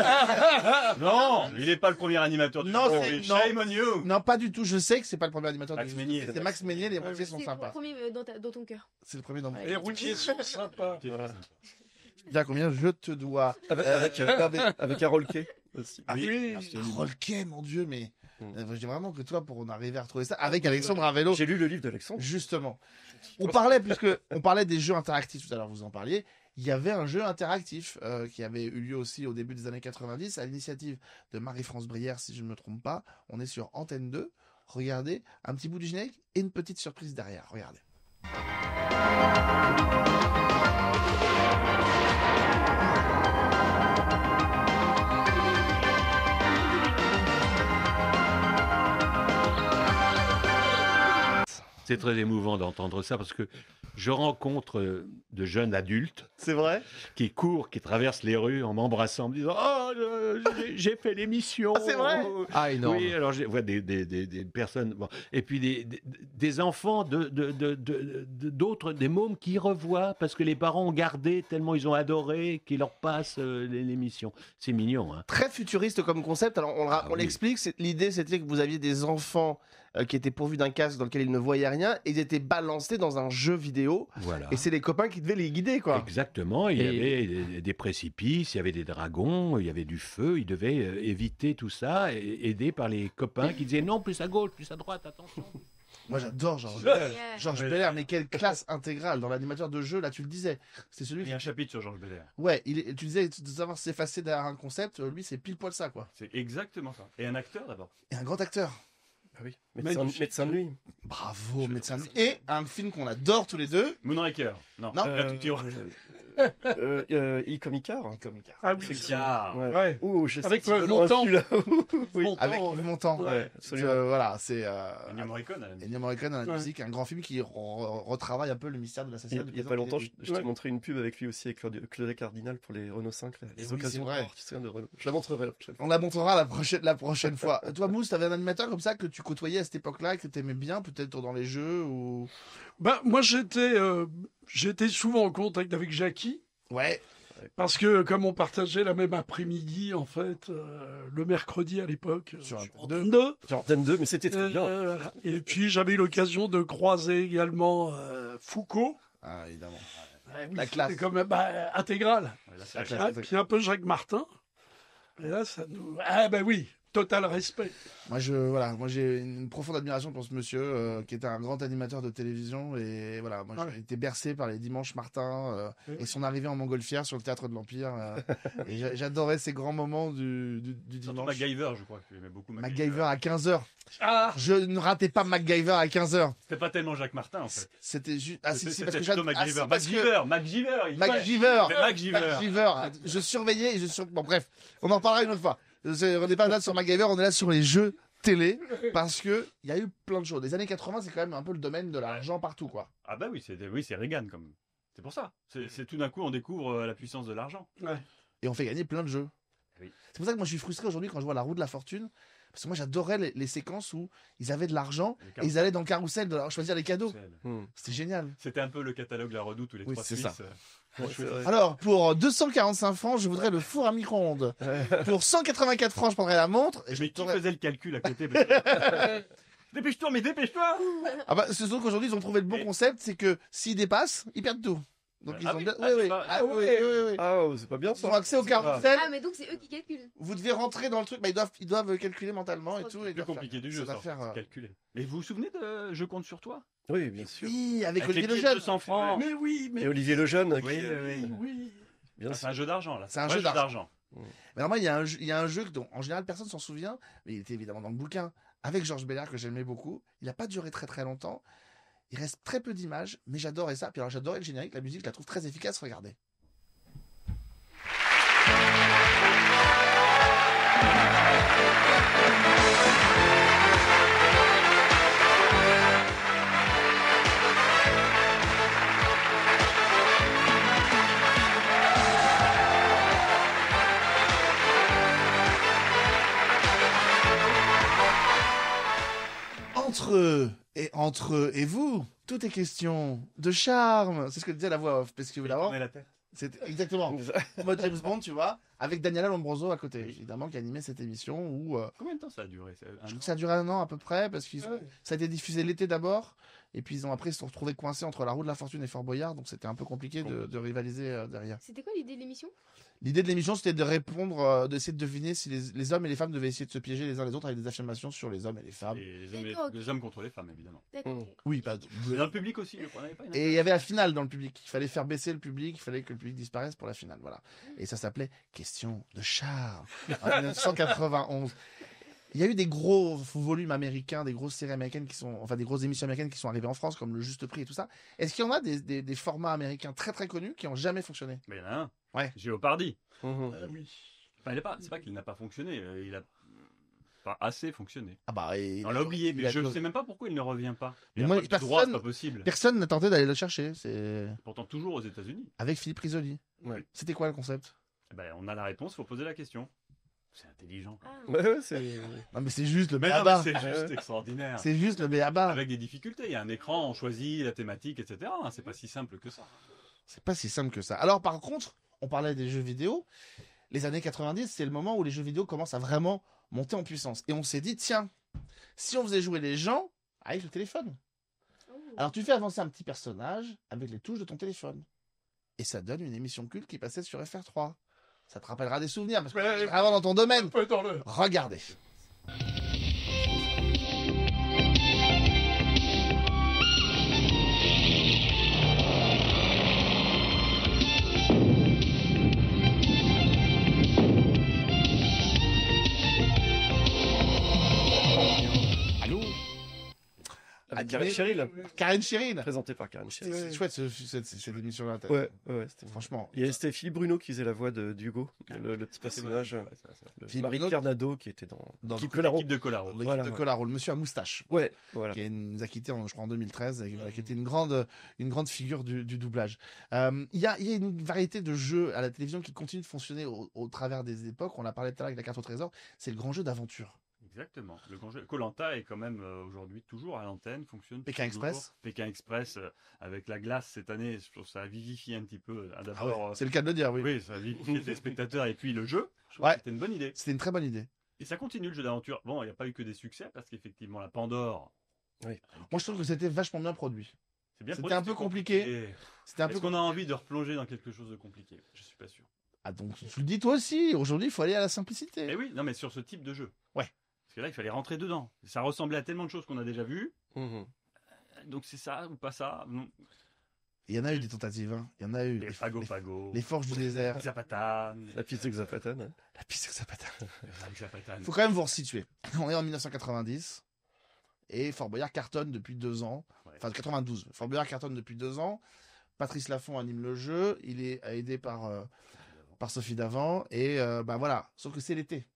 Speaker 2: non, il n'est pas le premier animateur du
Speaker 1: Non,
Speaker 2: jeu.
Speaker 1: c'est-
Speaker 2: Oui,
Speaker 1: non.
Speaker 2: Shame on you.
Speaker 1: Non, pas du tout. Je sais que c'est pas le premier animateur
Speaker 2: Max
Speaker 1: du Juste
Speaker 2: Meignier.
Speaker 1: Prix. C'est Max Meignier, les moitiés sont
Speaker 4: C'est le
Speaker 1: sympas.
Speaker 4: premier euh, dans, ta- dans ton cœur.
Speaker 1: C'est le premier dans mon.
Speaker 4: Voilà.
Speaker 3: Les routiers sont sympas.
Speaker 5: Voilà.
Speaker 1: Bien combien je te dois.
Speaker 5: Avec,
Speaker 1: Euh,
Speaker 5: avec, euh,
Speaker 1: avec-
Speaker 5: avec Harold Kay aussi.
Speaker 1: Ah oui,
Speaker 2: absolument.
Speaker 1: Rolquet, mon Dieu, mais
Speaker 5: Mm.
Speaker 1: euh, je dis vraiment que toi, pour en arriver à retrouver ça, avec Alexandre Ravello,
Speaker 5: J'ai lu le livre d'Alexandre.
Speaker 1: justement. On parlait, puisque on parlait des jeux interactifs tout à l'heure, vous en parliez. Il y avait un jeu interactif euh, qui avait eu lieu aussi au début des années quatre-vingt-dix à l'initiative de Marie-France Brière, si je ne me trompe pas. On est sur Antenne deux. Regardez, un petit bout du générique et une petite surprise derrière. Regardez.
Speaker 8: C'est très émouvant d'entendre ça parce que je rencontre euh, de jeunes adultes
Speaker 1: C'est vrai?
Speaker 8: qui courent, qui traversent les rues en m'embrassant, en me disant « Oh, euh, j'ai- j'ai fait l'émission !»
Speaker 1: Ah, c'est vrai?
Speaker 9: Ah, énorme.
Speaker 8: Oui, alors je vois des, des, des, des personnes, bon. Et puis des, des, des enfants de, de, de, de- de- d'autres, des mômes qui revoient parce que les parents ont gardé tellement ils ont adoré qu'ils leur passent euh, l'émission. C'est mignon, hein.
Speaker 9: Très futuriste comme concept. Alors, on, le ra-
Speaker 8: Ah
Speaker 9: on
Speaker 8: oui.
Speaker 9: l'explique. c'est- L'idée, c'était que vous aviez des enfants euh, qui étaient pourvus d'un casque dans lequel ils ne voyaient rien. Et ils étaient balancés dans un jeu vidéo.
Speaker 8: Voilà.
Speaker 9: Et c'est les copains qui devaient les guider, quoi.
Speaker 8: Exactement, il y
Speaker 9: Et-
Speaker 8: avait des, des précipices, il y avait des dragons, il y avait du feu, ils devaient euh, éviter tout ça, et, aidés par les copains qui disaient non, plus à gauche, plus à droite, attention.
Speaker 1: Moi, j'adore Georges
Speaker 3: Ouais.
Speaker 1: Belair. Georges
Speaker 2: Ouais.
Speaker 1: Belair, mais quelle classe intégrale dans l'animateur de jeu, là, tu le disais. C'est celui
Speaker 2: Il y
Speaker 1: qui.
Speaker 2: a un chapitre sur Georges Belair.
Speaker 1: Ouais, il est- tu disais de savoir s'effacer derrière un concept, lui, c'est pile poil ça, quoi.
Speaker 2: C'est exactement ça. Et un acteur d'abord.
Speaker 1: Et un grand acteur.
Speaker 5: Ah oui, médecin,
Speaker 3: Magnifique.
Speaker 5: médecin de nuit.
Speaker 1: Bravo, médecin. Et un film qu'on adore tous les deux.
Speaker 2: Moonraker. Non.
Speaker 1: Non.
Speaker 2: Là, tu tires.
Speaker 5: Euh, euh, I comme Icar.
Speaker 3: Ah oui.
Speaker 5: C'est
Speaker 2: Car.
Speaker 5: Ouais.
Speaker 3: Ouais.
Speaker 5: Ouh, j'ai
Speaker 3: Avec
Speaker 5: senti
Speaker 3: le
Speaker 5: de loin
Speaker 3: montant.
Speaker 5: celui-là. Oui.
Speaker 3: Montant,
Speaker 1: Avec
Speaker 3: ouais.
Speaker 1: Yves Montand.
Speaker 5: Ouais, absolument.
Speaker 1: Euh, voilà, c'est euh,
Speaker 2: Ennio Morricone. à la musique.
Speaker 1: Ennio Morricone à la
Speaker 3: Ouais.
Speaker 1: musique, un grand film qui re- retravaille un peu le mystère de
Speaker 5: Il
Speaker 1: l'assassinat
Speaker 5: il
Speaker 1: du
Speaker 5: y a
Speaker 1: président
Speaker 5: pas longtemps, je,
Speaker 1: Kennedy.
Speaker 5: je t'ai
Speaker 3: Ouais.
Speaker 5: montré une pub avec lui aussi, avec Claude, Claude Cardinal pour les Renault cinq. là,
Speaker 1: Et
Speaker 5: les
Speaker 1: oui,
Speaker 5: occasions.
Speaker 1: c'est vrai.
Speaker 5: d'or, tu te souviens de Renault. Je la montrerai la prochaine fois.
Speaker 1: On la montrera la prochaine, la prochaine fois. Toi, Mousse, t'avais un animateur comme ça que tu côtoyais à cette époque-là, que t'aimais bien, peut-être dans les jeux ou.
Speaker 3: Ben, moi, j'étais euh, j'étais souvent en contact avec Jackie.
Speaker 1: Ouais.
Speaker 3: Parce que comme on partageait la même après-midi, en fait, euh, le mercredi à l'époque,
Speaker 1: Sur
Speaker 3: euh,
Speaker 1: un-
Speaker 3: sur deux,
Speaker 5: Jordan deux, mais c'était très bien.
Speaker 3: euh, et puis j'avais eu l'occasion de croiser également euh, Foucault.
Speaker 1: Ah, évidemment.
Speaker 3: Ouais, oui,
Speaker 1: La classe.
Speaker 3: c'était quand même bah, intégral.
Speaker 2: Ouais, là, c'est
Speaker 1: La
Speaker 2: la
Speaker 1: classe.
Speaker 3: Ah, puis un peu Jacques Martin. Et là, ça nous... Ah ben oui, total respect.
Speaker 1: Moi, je, voilà, moi j'ai une profonde admiration pour ce monsieur euh, qui était un grand animateur de télévision et voilà, moi
Speaker 3: Ouais.
Speaker 1: j'ai été bercé par les dimanches Martin euh,
Speaker 3: Oui.
Speaker 1: et son arrivée en montgolfière sur le théâtre de l'Empire. euh, et j'a- j'adorais ces grands moments du, du, du
Speaker 2: Surtout
Speaker 1: dimanche.
Speaker 2: MacGyver, je crois que j'aimais beaucoup MacGyver.
Speaker 1: MacGyver à quinze heures.
Speaker 3: Ah,
Speaker 1: Je ne ratais pas MacGyver à quinze heures.
Speaker 2: C'était pas tellement Jacques Martin en fait.
Speaker 1: C'était juste. Ah, si,
Speaker 2: C'était
Speaker 1: si, parce
Speaker 2: c'était
Speaker 1: que
Speaker 2: plutôt
Speaker 1: j'ad- ah, si,
Speaker 2: MacGyver.
Speaker 1: parce que-
Speaker 2: MacGyver, MacGyver. il-
Speaker 1: MacGyver.
Speaker 2: Ouais, MacGyver.
Speaker 1: MacGyver. Je surveillais et je sur... Bon, bref, on en reparlera une autre fois. C'est- On n'est pas là sur MacGyver, on est là sur les jeux télé parce que il y a eu plein de choses. Les années quatre-vingts, c'est quand même un peu le domaine de l'argent partout, quoi.
Speaker 2: Ah bah oui, c'est oui, c'est Reagan comme. C'est pour ça. C'est c'est tout d'un coup on découvre euh, la puissance de l'argent.
Speaker 1: Et on fait gagner plein de jeux.
Speaker 2: Oui.
Speaker 1: C'est pour ça que moi je suis frustré aujourd'hui quand je vois la roue de la fortune. Parce que moi j'adorais les, les séquences où ils avaient de l'argent
Speaker 2: Les
Speaker 1: et
Speaker 2: cartes.
Speaker 1: ils allaient dans le carrousel de leur choisir les cadeaux.
Speaker 2: C'est-
Speaker 5: Hmm.
Speaker 1: C'était génial.
Speaker 2: C'était un peu le catalogue La Redoute ou les
Speaker 1: Oui,
Speaker 2: trois
Speaker 1: c'est
Speaker 2: Suisses.
Speaker 1: ça.
Speaker 2: euh,
Speaker 5: Ouais, c'est vrai.
Speaker 1: Alors pour deux cent quarante-cinq francs, je voudrais le four à micro-ondes. Pour cent quatre-vingt-quatre francs, je prendrais la montre. Et je
Speaker 2: Mais qui
Speaker 1: t'aurais-
Speaker 2: faisait le calcul à côté parce que- Dépêche-toi, mais dépêche-toi.
Speaker 1: Ah bah, c'est surtout qu'aujourd'hui ils ont trouvé le bon
Speaker 2: Et-
Speaker 1: concept, c'est que s'ils dépassent, ils perdent tout. Donc
Speaker 2: Ah
Speaker 1: ils ont
Speaker 2: oui,
Speaker 1: bien-
Speaker 2: ah,
Speaker 1: oui,
Speaker 2: c'est
Speaker 1: oui.
Speaker 2: pas-
Speaker 1: Ah, oui, oui, oui, oui.
Speaker 5: Ah, oh, c'est pas bien
Speaker 1: Ils ont
Speaker 5: ça.
Speaker 1: accès au carrousel.
Speaker 4: Ah, mais donc c'est eux qui calculent.
Speaker 1: Vous devez rentrer dans le truc, bah, ils doivent, ils doivent calculer mentalement et
Speaker 4: Ok.
Speaker 1: tout. et
Speaker 2: C'est
Speaker 1: ils
Speaker 2: plus
Speaker 1: doivent
Speaker 2: compliqué
Speaker 1: faire-
Speaker 2: du jeu,
Speaker 1: ça
Speaker 2: ça.
Speaker 1: doit faire, euh,
Speaker 2: Calculer. Mais vous vous souvenez de Je compte sur toi
Speaker 5: Oui, bien sûr.
Speaker 1: Oui, avec,
Speaker 2: Avec
Speaker 1: Olivier
Speaker 2: les billets de
Speaker 1: Lejeune.
Speaker 2: deux cents francs.
Speaker 3: mais oui, mais
Speaker 5: Et Olivier Lejeune.
Speaker 2: Oui,
Speaker 5: qui-
Speaker 2: oui, oui.
Speaker 3: oui.
Speaker 5: Bien
Speaker 2: Ah, C'est
Speaker 5: sûr.
Speaker 2: un jeu d'argent là.
Speaker 1: C'est un
Speaker 2: vrai
Speaker 1: jeu
Speaker 2: d'argent.
Speaker 1: Mais normalement, il y a un jeu, il y a un jeu dont en général personne s'en souvient, mais il était évidemment dans le bouquin avec Georges Belair que j'aimais beaucoup. Il n'a pas duré très très longtemps. Il reste très peu d'images, mais j'adorais ça. Puis alors j'adorais le générique, la musique, je la trouve très efficace. Regardez. Entre eux et entre eux et vous, tout est question de charme. C'est ce que disait la voix off, parce que évidemment,
Speaker 2: Tournez la tête.
Speaker 1: c'était exactement en mode James Bond, tu vois, avec Daniela Lombroso à côté, évidemment, qui animait cette émission où euh,
Speaker 2: Combien de temps ça a duré C'est un
Speaker 1: je trouve
Speaker 2: an
Speaker 1: que ça a duré un an à peu près, parce que
Speaker 3: Ouais.
Speaker 1: ça a été diffusé l'été d'abord, et puis ils ont après ils se sont retrouvés coincés entre La Roue de la Fortune et Fort Boyard, donc c'était un peu compliqué de, de rivaliser euh, derrière.
Speaker 4: C'était quoi l'idée de l'émission?
Speaker 1: L'idée de l'émission, c'était de répondre, euh, d'essayer de deviner si les, les hommes et les femmes devaient essayer de se piéger les uns les autres avec des affirmations sur les hommes et les femmes.
Speaker 2: Et les, hommes,
Speaker 4: D'accord, ok.
Speaker 2: les hommes contre les femmes, évidemment.
Speaker 4: D'accord.
Speaker 5: Mm.
Speaker 4: ok.
Speaker 1: Oui, pas.
Speaker 2: Et dans le public aussi, je crois. il y avait pas une-
Speaker 1: Et il y avait la finale dans le public. Il fallait faire baisser le public, il fallait que le public disparaisse pour la finale. Voilà. Et ça s'appelait Question de charme en mille neuf cent quatre-vingt-onze. Il y a eu des gros volumes américains, des grosses séries américaines qui sont, enfin des grosses émissions américaines qui sont arrivées en France, comme Le Juste Prix et tout ça. Est-ce qu'il y en a des, des, des formats américains très très connus qui ont jamais fonctionné?
Speaker 2: Mais il y en a un.
Speaker 1: Ouais.
Speaker 2: Géopardy.
Speaker 5: Mhm.
Speaker 3: Ah oui.
Speaker 2: Enfin, il est pas, c'est pas qu'il n'a pas fonctionné, euh, il a pas assez fonctionné.
Speaker 1: Ah bah, et-
Speaker 2: On l'a oublié,
Speaker 1: il
Speaker 2: mais
Speaker 1: a-
Speaker 2: je ne sais même pas pourquoi il ne revient pas.
Speaker 1: Mais
Speaker 2: Il a
Speaker 1: moi,
Speaker 2: pas de
Speaker 1: personne-
Speaker 2: droit, c'est pas possible.
Speaker 1: Personne n'a tenté d'aller le chercher. C'est
Speaker 2: Pourtant toujours aux États-Unis.
Speaker 1: avec Philippe Risoli.
Speaker 5: Ouais.
Speaker 1: C'était quoi le concept?
Speaker 2: Eh ben, on a la réponse, faut poser la question. C'est intelligent.
Speaker 4: Ah.
Speaker 5: Ouais, ouais, c'est.
Speaker 1: Non mais c'est juste le
Speaker 2: Mais non,
Speaker 1: béaba.
Speaker 2: mais c'est juste
Speaker 5: Ouais.
Speaker 2: extraordinaire.
Speaker 1: C'est juste le béaba.
Speaker 2: Avec des difficultés, il y a un écran, on choisit la thématique, et cetera. hein, C'est pas si simple que ça.
Speaker 1: C'est pas si simple que ça. Alors par contre, on parlait des jeux vidéo. Les années quatre-vingt-dix, c'est le moment où les jeux vidéo commencent à vraiment monter en puissance. Et on s'est dit, tiens, si on faisait jouer les gens avec le téléphone.
Speaker 4: Oh.
Speaker 1: Alors tu fais avancer un petit personnage avec les touches de ton téléphone. Et ça donne une émission culte qui passait sur F R trois. Ça te rappellera des souvenirs, parce que
Speaker 3: Ouais.
Speaker 1: c'est vraiment dans ton domaine.
Speaker 3: Un peu dans le...
Speaker 1: Regardez.
Speaker 5: Avec
Speaker 1: Animé.
Speaker 5: Karine Cheryl,
Speaker 1: Karine Chérine.
Speaker 5: présenté par Karine Cheryl.
Speaker 1: C'est chouette ce- cette, cette émission-là.
Speaker 5: Ouais, ouais, ouais, c'était
Speaker 1: Franchement.
Speaker 5: Il y a- C'était Philippe Bruno qui faisait la voix de d'Hugo, le, le petit personnage.
Speaker 2: Ouais, ça, ça.
Speaker 5: Le
Speaker 1: Philippe
Speaker 5: Marie
Speaker 1: Bruno-
Speaker 5: Carnado qui était dans.
Speaker 1: Dans
Speaker 5: qui
Speaker 1: le-
Speaker 5: Colaro.
Speaker 2: L'équipe de Colaro.
Speaker 1: L'équipe
Speaker 5: Voilà,
Speaker 1: de
Speaker 5: ouais.
Speaker 1: Colaro, le monsieur à moustache.
Speaker 5: Ouais, voilà.
Speaker 1: Qui nous a quitté, en, je crois, en deux mille treize, et, voilà, qui était une grande, une grande figure du, du doublage. Euh, Il y, a, il y a une variété de jeux à la télévision qui continuent de fonctionner au, au travers des époques. On l'a parlé tout à l'heure avec la carte au trésor. C'est le grand jeu d'aventure.
Speaker 2: Exactement. Le grand jeu. Koh-Lanta est quand même euh, aujourd'hui toujours à l'antenne, fonctionne.
Speaker 1: Pékin
Speaker 2: toujours.
Speaker 1: Express.
Speaker 2: Pékin Express, euh, avec la glace cette année, je trouve que ça a vivifié un petit peu. euh,
Speaker 1: Ah
Speaker 2: D'abord,
Speaker 1: ouais, c'est le cas de le dire, oui.
Speaker 2: oui, ça a vivifié les spectateurs et puis le jeu. Je trouve
Speaker 1: Ouais.
Speaker 2: que c'était une bonne idée.
Speaker 1: C'était une très bonne idée.
Speaker 2: Et ça continue le jeu d'aventure. Bon, il n'y a pas eu que des succès parce qu'effectivement la Pandore,
Speaker 1: Moi, je trouve que c'était vachement bien produit.
Speaker 2: c'est bien.
Speaker 1: C'était
Speaker 2: produit,
Speaker 1: un peu compliqué. C'était un peu
Speaker 2: Est-ce qu'on a envie de replonger dans quelque chose de compliqué? Je suis pas sûr.
Speaker 1: Ah, donc, tu le dis toi aussi. Aujourd'hui, il faut aller à la simplicité.
Speaker 2: Eh oui, non, mais sur ce type de jeu.
Speaker 1: Ouais.
Speaker 2: Parce que là, il fallait rentrer dedans. Ça ressemblait à tellement de choses qu'on a déjà vues.
Speaker 5: Mhm.
Speaker 2: Donc c'est ça ou pas ça? Non.
Speaker 1: Il y en a eu des tentatives. Hein. Il y en a eu.
Speaker 2: Les
Speaker 1: Les,
Speaker 2: Fago
Speaker 1: les-
Speaker 2: Fago,
Speaker 1: les forges du désert.
Speaker 2: Zapatan,
Speaker 5: La piste de Xapatan. hein.
Speaker 1: La piste de Zapata.
Speaker 2: Zapatan.
Speaker 1: Il faut quand même vous resituer. On est en mille neuf cent quatre-vingt-dix et Fort Boyard cartonne depuis deux ans.
Speaker 2: Ouais.
Speaker 1: Enfin, quatre-vingt-douze. Fort Boyard cartonne depuis deux ans. Patrice Laffont anime le jeu. Il est aidé par, euh, par Sophie Davant. Et euh, bah voilà. Sauf que c'est l'été.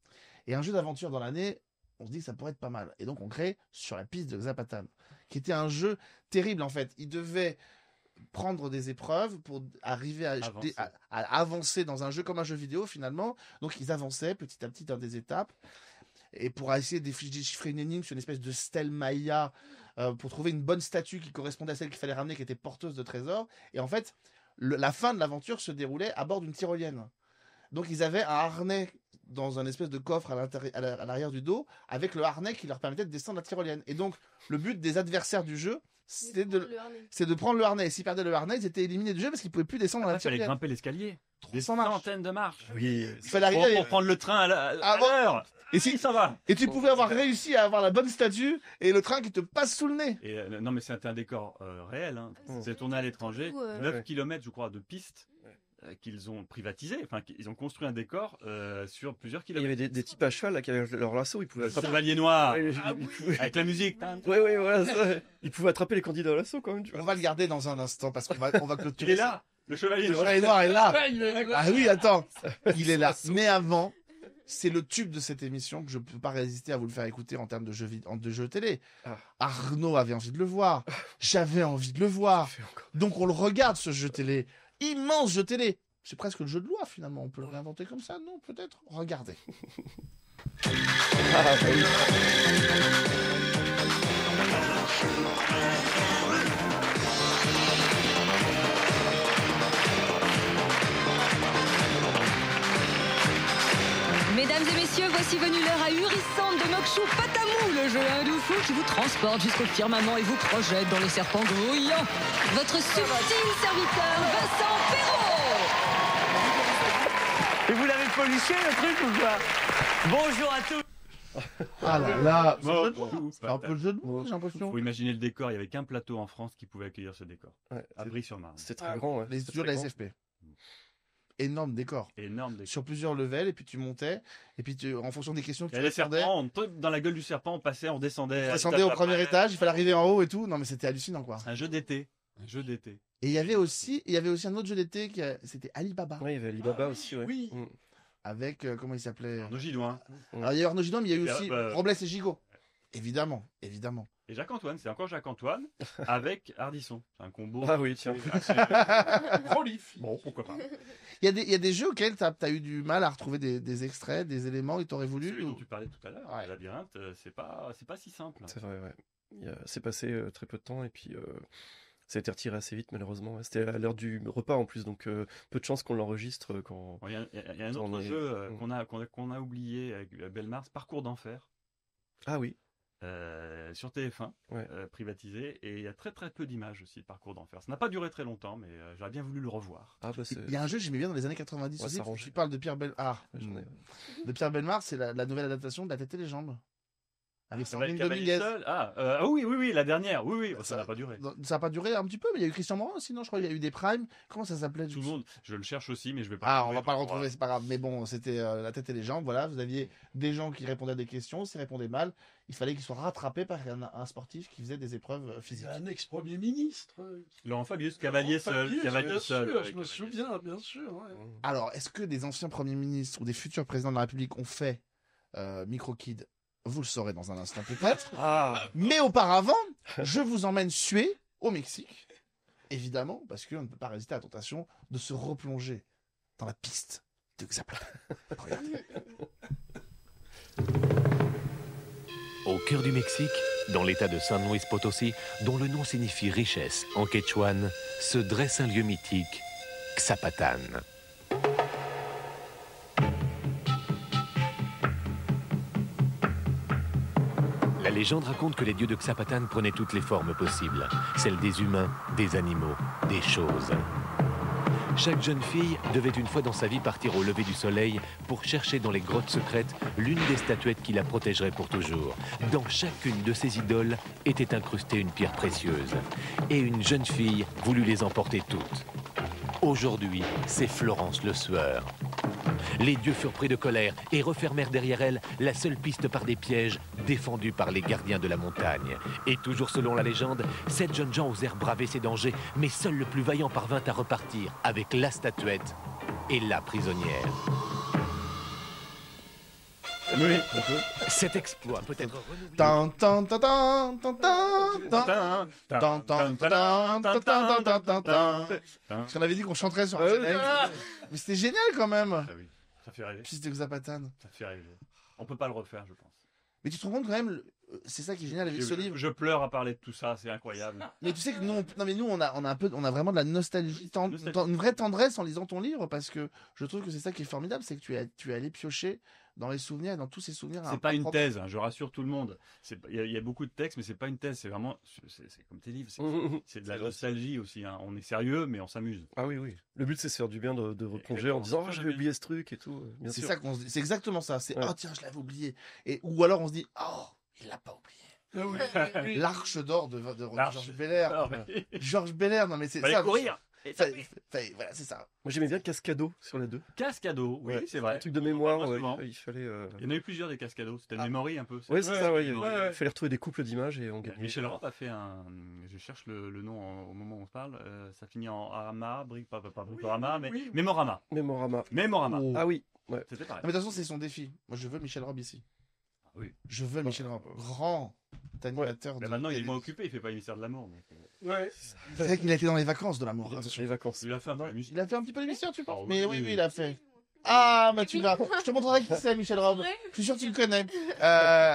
Speaker 1: Et un jeu d'aventure dans l'année, on se dit que ça pourrait être pas mal. Et donc on crée Sur la piste de Zapatan, qui était un jeu terrible en fait. Il devait prendre des épreuves pour arriver à
Speaker 2: Avancer.
Speaker 1: à- à avancer dans un jeu comme un jeu vidéo finalement. Donc ils avançaient petit à petit dans des étapes. Et pour essayer de défi- déchiffrer une énigme sur une espèce de stèle Maya, euh, pour trouver une bonne statue qui correspondait à celle qu'il fallait ramener, qui était porteuse de trésors. Et en fait, le- la fin de l'aventure se déroulait à bord d'une tyrolienne. Donc ils avaient un harnais dans un espèce de coffre à l'intérieur- à la- à l'arrière du dos, avec le harnais qui leur permettait de descendre la tyrolienne. Et donc, le but des adversaires du jeu, c'était de,
Speaker 4: Le harnais.
Speaker 1: c'est de prendre le harnais. Et s'ils perdaient le harnais, ils étaient éliminés du jeu parce qu'ils pouvaient plus descendre dans
Speaker 2: Il
Speaker 1: la
Speaker 2: fallait
Speaker 1: tyrolienne.
Speaker 2: grimper l'escalier. Des
Speaker 1: cents marches.
Speaker 2: centaines de marches.
Speaker 5: Oui.
Speaker 1: Il fallait
Speaker 2: Pour,
Speaker 1: arriver.
Speaker 2: pour prendre le train à la- à
Speaker 1: Ah bon
Speaker 2: l'heure.
Speaker 1: Et si-
Speaker 2: ça va.
Speaker 1: Et tu pouvais avoir réussi à avoir la bonne statue et le train qui te passe sous le nez.
Speaker 2: Et euh, non, mais c'était un décor euh, réel. Hein.
Speaker 4: Ah,
Speaker 2: C'est tourné à l'étranger.
Speaker 4: tout, euh,
Speaker 2: neuf
Speaker 5: Ouais.
Speaker 2: kilomètres, je crois, de pistes
Speaker 5: Ouais.
Speaker 2: euh, qu'ils ont privatisées. Enfin, ils ont construit un décor euh, sur plusieurs
Speaker 5: Il y avait
Speaker 2: kilomètres.
Speaker 5: des, des types à cheval là, qui avaient leur lasso, ils pouvaient
Speaker 2: Le
Speaker 5: attraper.
Speaker 2: Chevalier Noir,
Speaker 5: Ouais,
Speaker 3: Ah
Speaker 5: ils
Speaker 3: oui.
Speaker 5: pouvaient-
Speaker 2: avec la musique.
Speaker 5: Ouais, ouais, voilà, ça. Ils pouvaient attraper les candidats à l'assaut quand même. Tu vois.
Speaker 1: On va le garder dans un instant parce qu'on va, on va
Speaker 2: Il
Speaker 1: clôturer.
Speaker 2: est là, le Chevalier
Speaker 1: Le
Speaker 2: Noir.
Speaker 1: Chevalier Noir est là.
Speaker 3: Ah, il est là.
Speaker 1: Ah oui, attends. Il est là. Mais avant, c'est le tube de cette émission que je ne peux pas résister à vous le faire écouter en termes de jeux, vid- en- de jeux télé.
Speaker 5: Ah.
Speaker 1: Arnaud avait envie de le voir. J'avais envie de le voir.
Speaker 5: Fait encore.
Speaker 1: Donc on le regarde, ce jeu télé. Immense jeu télé. C'est presque le jeu de loi finalement. On peut le réinventer comme ça, non? Peut-être. Regardez.
Speaker 5: Ah, bah oui.
Speaker 10: Mesdames et messieurs, voici venue l'heure ahurissante de Mokshu Patamou, le jeu hindou fou qui vous transporte jusqu'au firmament et vous projette dans les serpents grouillants. Votre subtil serviteur, Vincent Perrault.
Speaker 11: Et vous l'avez poliché le truc ou quoi? Bonjour à tous.
Speaker 1: Ah là là. C'est
Speaker 2: Bon,
Speaker 1: un jeu de loi.
Speaker 2: bon,
Speaker 1: C'est un peu le jeu de loi, j'ai l'impression.
Speaker 2: Faut imaginer le décor. Il y avait qu'un plateau en France qui pouvait accueillir ce décor.
Speaker 5: Ouais,
Speaker 2: À Brie-sur-Marne.
Speaker 5: c'est très grand. Ouais.
Speaker 1: Les
Speaker 5: C'est
Speaker 1: jeux de la
Speaker 5: très
Speaker 1: S F P. Énorme décor.
Speaker 2: Énorme décor.
Speaker 1: Sur plusieurs levels, et puis tu montais, et puis tu, en fonction des questions que
Speaker 2: Il y
Speaker 1: tu
Speaker 2: avait les
Speaker 1: répondais,
Speaker 2: serpents, on tombe dans la gueule du serpent, on passait, on descendait.
Speaker 1: tu
Speaker 2: à
Speaker 1: descendais
Speaker 2: l'étape
Speaker 1: au premier
Speaker 2: après.
Speaker 1: étage, il fallait arriver en haut et tout. Non mais c'était hallucinant quoi.
Speaker 2: Un jeu d'été. Un jeu d'été.
Speaker 1: Et il y avait aussi, il y avait aussi un autre jeu d'été qui, a- c'était Alibaba,
Speaker 5: Ouais, il y avait Alibaba aussi. Ouais.
Speaker 3: Oui.
Speaker 5: Mm.
Speaker 1: avec euh, comment il s'appelait.
Speaker 2: Arnaud Gidouin.
Speaker 1: Alors il y a eu Arnaud Gidon, mais il y a eu
Speaker 2: Et,
Speaker 1: aussi
Speaker 2: euh,
Speaker 1: Robles et Gigot. Évidemment, évidemment.
Speaker 2: Et Jacques-Antoine, c'est encore Jacques-Antoine avec Ardisson. C'est un combo.
Speaker 5: Ah oui, tiens.
Speaker 3: Prolifique.
Speaker 2: Bon, pourquoi pas.
Speaker 1: Il y a des, il y a des jeux auxquels tu as eu du mal à retrouver des, des extraits, des éléments, et t'aurais voulu.
Speaker 2: Celui dont
Speaker 1: ou-
Speaker 2: tu parlais tout à l'heure,
Speaker 1: Ouais.
Speaker 2: le labyrinthe, euh, c'est pas, c'est pas si simple.
Speaker 5: C'est vrai, ouais. Il y a- C'est passé euh, très peu de temps et puis euh, ça a été retiré assez vite malheureusement. Ouais. C'était à l'heure du repas en plus, donc euh, peu de chance qu'on l'enregistre euh, quand.
Speaker 2: Bon, Il y, a- il y a- il y a un
Speaker 5: On
Speaker 2: autre
Speaker 5: est-
Speaker 2: jeu euh,
Speaker 5: Mm.
Speaker 2: qu'on a, qu'on a, qu'on a oublié avec euh, Belmars, Parcours d'enfer,
Speaker 5: Ah oui.
Speaker 2: euh, sur T F un,
Speaker 5: Ouais.
Speaker 2: euh, privatisé. Et il y a très très peu d'images aussi de Parcours d'enfer. Ça n'a pas duré très longtemps, mais euh, j'aurais bien voulu le revoir.
Speaker 5: Ah bah c'est.
Speaker 1: Il y a un jeu que j'aimais bien dans les années quatre-vingt-dix
Speaker 5: Ouais,
Speaker 1: aussi.
Speaker 5: ça range.
Speaker 1: Tu parles de Pierre Bel... ah,
Speaker 5: Ouais, j'en ai-
Speaker 1: de Pierre Belmar, c'est la, la nouvelle adaptation de La Tête et les Jambes. Avec
Speaker 2: Ça va être
Speaker 1: Sandrine
Speaker 2: Cavalier
Speaker 1: Dominguez.
Speaker 2: seul. Ah, euh, ah oui, oui, oui, la dernière. Oui, oui, ça n'a pas duré.
Speaker 1: Ça n'a pas duré un petit peu, mais il y a eu Christian Morin, sinon je crois qu'il y a eu des primes. Comment ça s'appelait du
Speaker 2: Tout le
Speaker 1: coup
Speaker 2: monde, je le cherche aussi, mais je vais pas.
Speaker 1: Ah,
Speaker 2: le
Speaker 1: on va
Speaker 2: trouver.
Speaker 1: pas le retrouver, c'est pas grave. Mais bon, c'était euh, la tête et les jambes. Voilà, vous aviez des gens qui répondaient à des questions. S'ils répondaient mal, il fallait qu'ils soient rattrapés par un, un sportif qui faisait des épreuves euh,
Speaker 3: Il y
Speaker 1: physiques.
Speaker 3: a un ex-premier ministre.
Speaker 2: Laurent Fabius, Cavalier
Speaker 3: Laurent
Speaker 2: seul.
Speaker 3: Fabius,
Speaker 2: Cavalier
Speaker 3: bien
Speaker 2: seul.
Speaker 3: sûr,
Speaker 2: ouais,
Speaker 3: je me
Speaker 2: Cavalier
Speaker 3: souviens, bien sûr. ouais.
Speaker 1: Alors, est-ce que des anciens premiers ministres ou des futurs présidents de la République ont fait euh, Micro-Kid? Vous le saurez dans un instant peut-être.
Speaker 5: Ah,
Speaker 1: Mais auparavant, je vous emmène suer au Mexique. Évidemment, parce qu'on ne peut pas résister à la tentation de se replonger dans la piste de Zapata. Regardez.
Speaker 12: Au cœur du Mexique, dans l'état de San Luis Potosí, dont le nom signifie richesse en quechua, se dresse un lieu mythique, Xapatan. La légende raconte que les dieux de Xapatan prenaient toutes les formes possibles, celles des humains, des animaux, des choses. Chaque jeune fille devait une fois dans sa vie partir au lever du soleil pour chercher dans les grottes secrètes l'une des statuettes qui la protégerait pour toujours. Dans chacune de ces idoles était incrustée une pierre précieuse. Et une jeune fille voulut les emporter toutes. Aujourd'hui, c'est Florence le Sueur. Les dieux furent pris de colère et refermèrent derrière elle la seule piste par des pièges défendus par les gardiens de la montagne. Et toujours selon la légende, sept jeunes gens osèrent braver ces dangers, mais seul le plus vaillant parvint à repartir avec la statuette et la prisonnière.
Speaker 2: Oui.
Speaker 12: Cet exploit peut être renouvelé.
Speaker 1: Tan, tan, tan, tan, tan, tan, tan. Tan, tan, tan, tan, tan, tan, tan, tan, tan. Parce qu'on avait dit qu'on chanterait sur un générique. Mais c'était génial quand même.
Speaker 2: Ah oui, ça fait rêver.
Speaker 1: Piste de Xapatan.
Speaker 2: Ça fait rêver. On peut pas le refaire, je pense.
Speaker 1: Mais tu te rends compte quand même, le- c'est ça qui est génial avec
Speaker 2: Je,
Speaker 1: ce livre.
Speaker 2: je pleure à parler de tout ça, c'est incroyable.
Speaker 1: Mais tu sais que nous, on, non mais nous, on a, on a un peu, on a vraiment de la nostalgie, ten-
Speaker 2: Nostalgie.
Speaker 1: ten- une vraie tendresse en lisant ton livre parce que je trouve que c'est ça qui est formidable, c'est que tu es, tu es allé piocher dans les souvenirs, dans tous ces souvenirs. un
Speaker 2: C'est
Speaker 1: peu
Speaker 2: pas une
Speaker 1: propres.
Speaker 2: thèse, hein, je rassure tout le monde. C'est pas- Il y, a- il y a beaucoup de textes, mais c'est pas une thèse. C'est vraiment, c'est c'est comme tes livres. C'est c'est de la
Speaker 5: C'est vrai.
Speaker 2: nostalgie aussi. hein. On est sérieux, mais on s'amuse.
Speaker 5: ah oui, oui. Le but, c'est de se faire du bien de, de replonger en disant, oh, j'avais oublié ce truc et tout. euh, Bien
Speaker 1: C'est
Speaker 5: sûr.
Speaker 1: ça qu'on se dit. C'est exactement ça. C'est
Speaker 5: Ouais.
Speaker 1: oh tiens, je l'avais oublié. Et ou alors on se dit oh, il l'a pas oublié.
Speaker 3: Ah oui, oui.
Speaker 1: L'arche d'or de, de, de
Speaker 2: L'arche.
Speaker 1: Georges Belair.
Speaker 2: Alors, mais-
Speaker 1: Georges Belair, non mais c'est
Speaker 2: Fallait
Speaker 1: ça.
Speaker 2: courir. Et
Speaker 1: Fa-
Speaker 2: taper.
Speaker 1: fa- voilà, c'est ça.
Speaker 5: Moi, j'aimais bien Cascado sur la deux.
Speaker 2: Cascado, oui,
Speaker 5: Ouais.
Speaker 2: c'est vrai.
Speaker 5: Un truc de mémoire,
Speaker 2: On en parle
Speaker 5: ouais,
Speaker 2: souvent.
Speaker 5: il fallait. euh,
Speaker 2: Il y en a eu plusieurs des cascados. C'était le
Speaker 1: Ah.
Speaker 2: memory un peu.
Speaker 5: Ouais, c'est
Speaker 3: Ouais,
Speaker 5: ça, ouais. Il y
Speaker 2: ouais,
Speaker 5: avait-
Speaker 3: ouais.
Speaker 5: il fallait retrouver des couples d'images et on gagnait.
Speaker 2: Michel Roth a fait un. Je cherche le, le nom en- au moment où on se parle. Euh, ça finit en Arama, Brick, pas, pas, pas Bricorama, mais
Speaker 3: oui.
Speaker 2: Mémorama.
Speaker 5: Mémorama.
Speaker 2: Mémorama.
Speaker 1: Oh.
Speaker 5: Ah oui, ouais.
Speaker 2: C'était pareil.
Speaker 1: Non, mais de toute façon, c'est son défi. Moi, je veux Michel Robe ici.
Speaker 2: Ah oui.
Speaker 1: Je veux Michel Robe. Grand animateur.
Speaker 2: Mais
Speaker 1: de
Speaker 2: maintenant, il est
Speaker 1: télé.
Speaker 2: moins occupé. Il fait pas le mystère de l'amour. donc, euh,
Speaker 3: Ouais.
Speaker 1: C'est vrai qu'il a été dans les vacances de l'amour.
Speaker 5: Les vacances.
Speaker 2: Il a fait un peu la musique.
Speaker 1: Il a fait un petit peu l'émission, tu penses
Speaker 2: Ah oui,
Speaker 1: Mais
Speaker 2: oui,
Speaker 1: oui, oui,
Speaker 2: oui.
Speaker 1: il a fait. Ah, bah tu vas. Je te montrerai qui c'est, Michel Robe. Je suis sûr que tu le connais. Euh,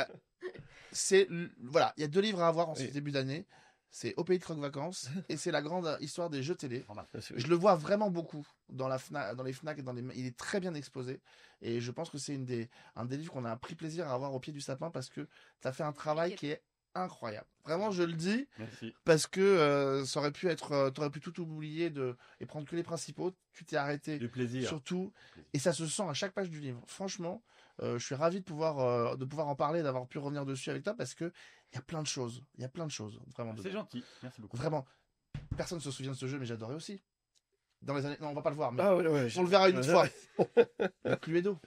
Speaker 1: c'est l- voilà, il y a deux livres à avoir en ce
Speaker 5: Oui.
Speaker 1: début d'année. C'est Au pays de croque vacances et c'est la grande histoire des jeux télé.
Speaker 2: Normal.
Speaker 1: Je le vois vraiment beaucoup dans la Fna- dans les Fnac et dans les. Il est très bien exposé et je pense que c'est une des un des livres qu'on a pris plaisir à avoir au pied du sapin parce que tu as fait un travail qui est incroyable. Vraiment, je le dis
Speaker 2: Merci.
Speaker 1: parce que euh, ça aurait pu être, euh, t'aurais pu tout oublier de et prendre que les principaux. Tu t'es arrêté
Speaker 2: Du plaisir.
Speaker 1: surtout et ça se sent à chaque page du livre. Franchement, euh, je suis ravi de pouvoir euh, de pouvoir en parler, d'avoir pu revenir dessus avec toi parce que il y a plein de choses, il y a plein de choses vraiment.
Speaker 2: C'est
Speaker 1: dedans.
Speaker 2: gentil. Merci beaucoup.
Speaker 1: Vraiment, personne ne se souvient de ce jeu, mais j'adorais aussi. Dans les années, non, on va pas le voir, mais
Speaker 5: Ah ouais, ouais.
Speaker 1: on le verra une
Speaker 5: Ouais.
Speaker 1: autre fois. Le Cluedo.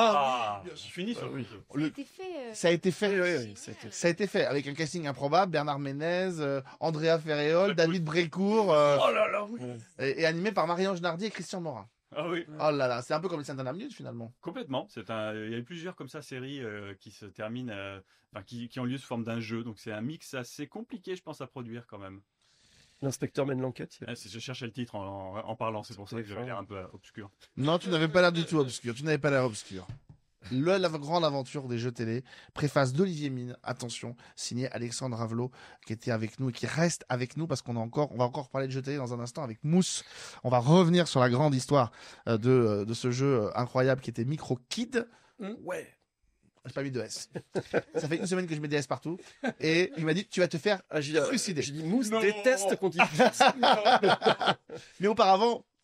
Speaker 2: Ah,
Speaker 3: oui, bien sûr.
Speaker 2: je finis sur
Speaker 5: Ah oui.
Speaker 4: Ça a
Speaker 1: Le-
Speaker 4: été fait. euh,
Speaker 1: Ça a été fait.
Speaker 5: Oui, oui, oui, c'était-
Speaker 1: Ça a été fait avec un casting improbable, Bernard Ménez, euh, Andrea Ferréol, David Brécourt, euh,
Speaker 3: Oh là là, oui.
Speaker 1: et, et animé par Marie-Ange Nardi et Christian Morin.
Speaker 2: Ah oui.
Speaker 1: Oh là là, c'est un peu comme les cinq dernières minutes finalement.
Speaker 2: Complètement. C'est un. Il y a eu plusieurs comme ça séries euh, qui se terminent, euh, enfin qui, qui ont lieu sous forme d'un jeu. Donc c'est un mix assez compliqué, je pense, à produire quand même.
Speaker 5: L'inspecteur mène l'enquête. il y a-
Speaker 2: Ah, c'est- je cherchais le titre en, en- en parlant, c'est pour ça que j'avais l'air un peu euh, obscur.
Speaker 1: Non, tu n'avais pas l'air du tout obscur. Tu n'avais pas l'air obscur. Le, la grande aventure des jeux télé, préface d'Olivier Mine, attention, signé Alexandre Ravelot, qui était avec nous et qui reste avec nous parce qu'on a encore, on va encore parler de jeux télé dans un instant avec Mousse. On va revenir sur la grande histoire euh, de, euh, de ce jeu euh, incroyable qui était Micro Kid.
Speaker 5: Ouais.
Speaker 1: J'ai pas mis de S. Ça fait une semaine que je mets des S partout. Et il m'a dit, tu vas te faire
Speaker 5: Ah, j'ai dit,
Speaker 1: trucider.
Speaker 5: j'ai dit Mousse
Speaker 3: Non.
Speaker 5: déteste qu'on dit.
Speaker 1: Mais auparavant,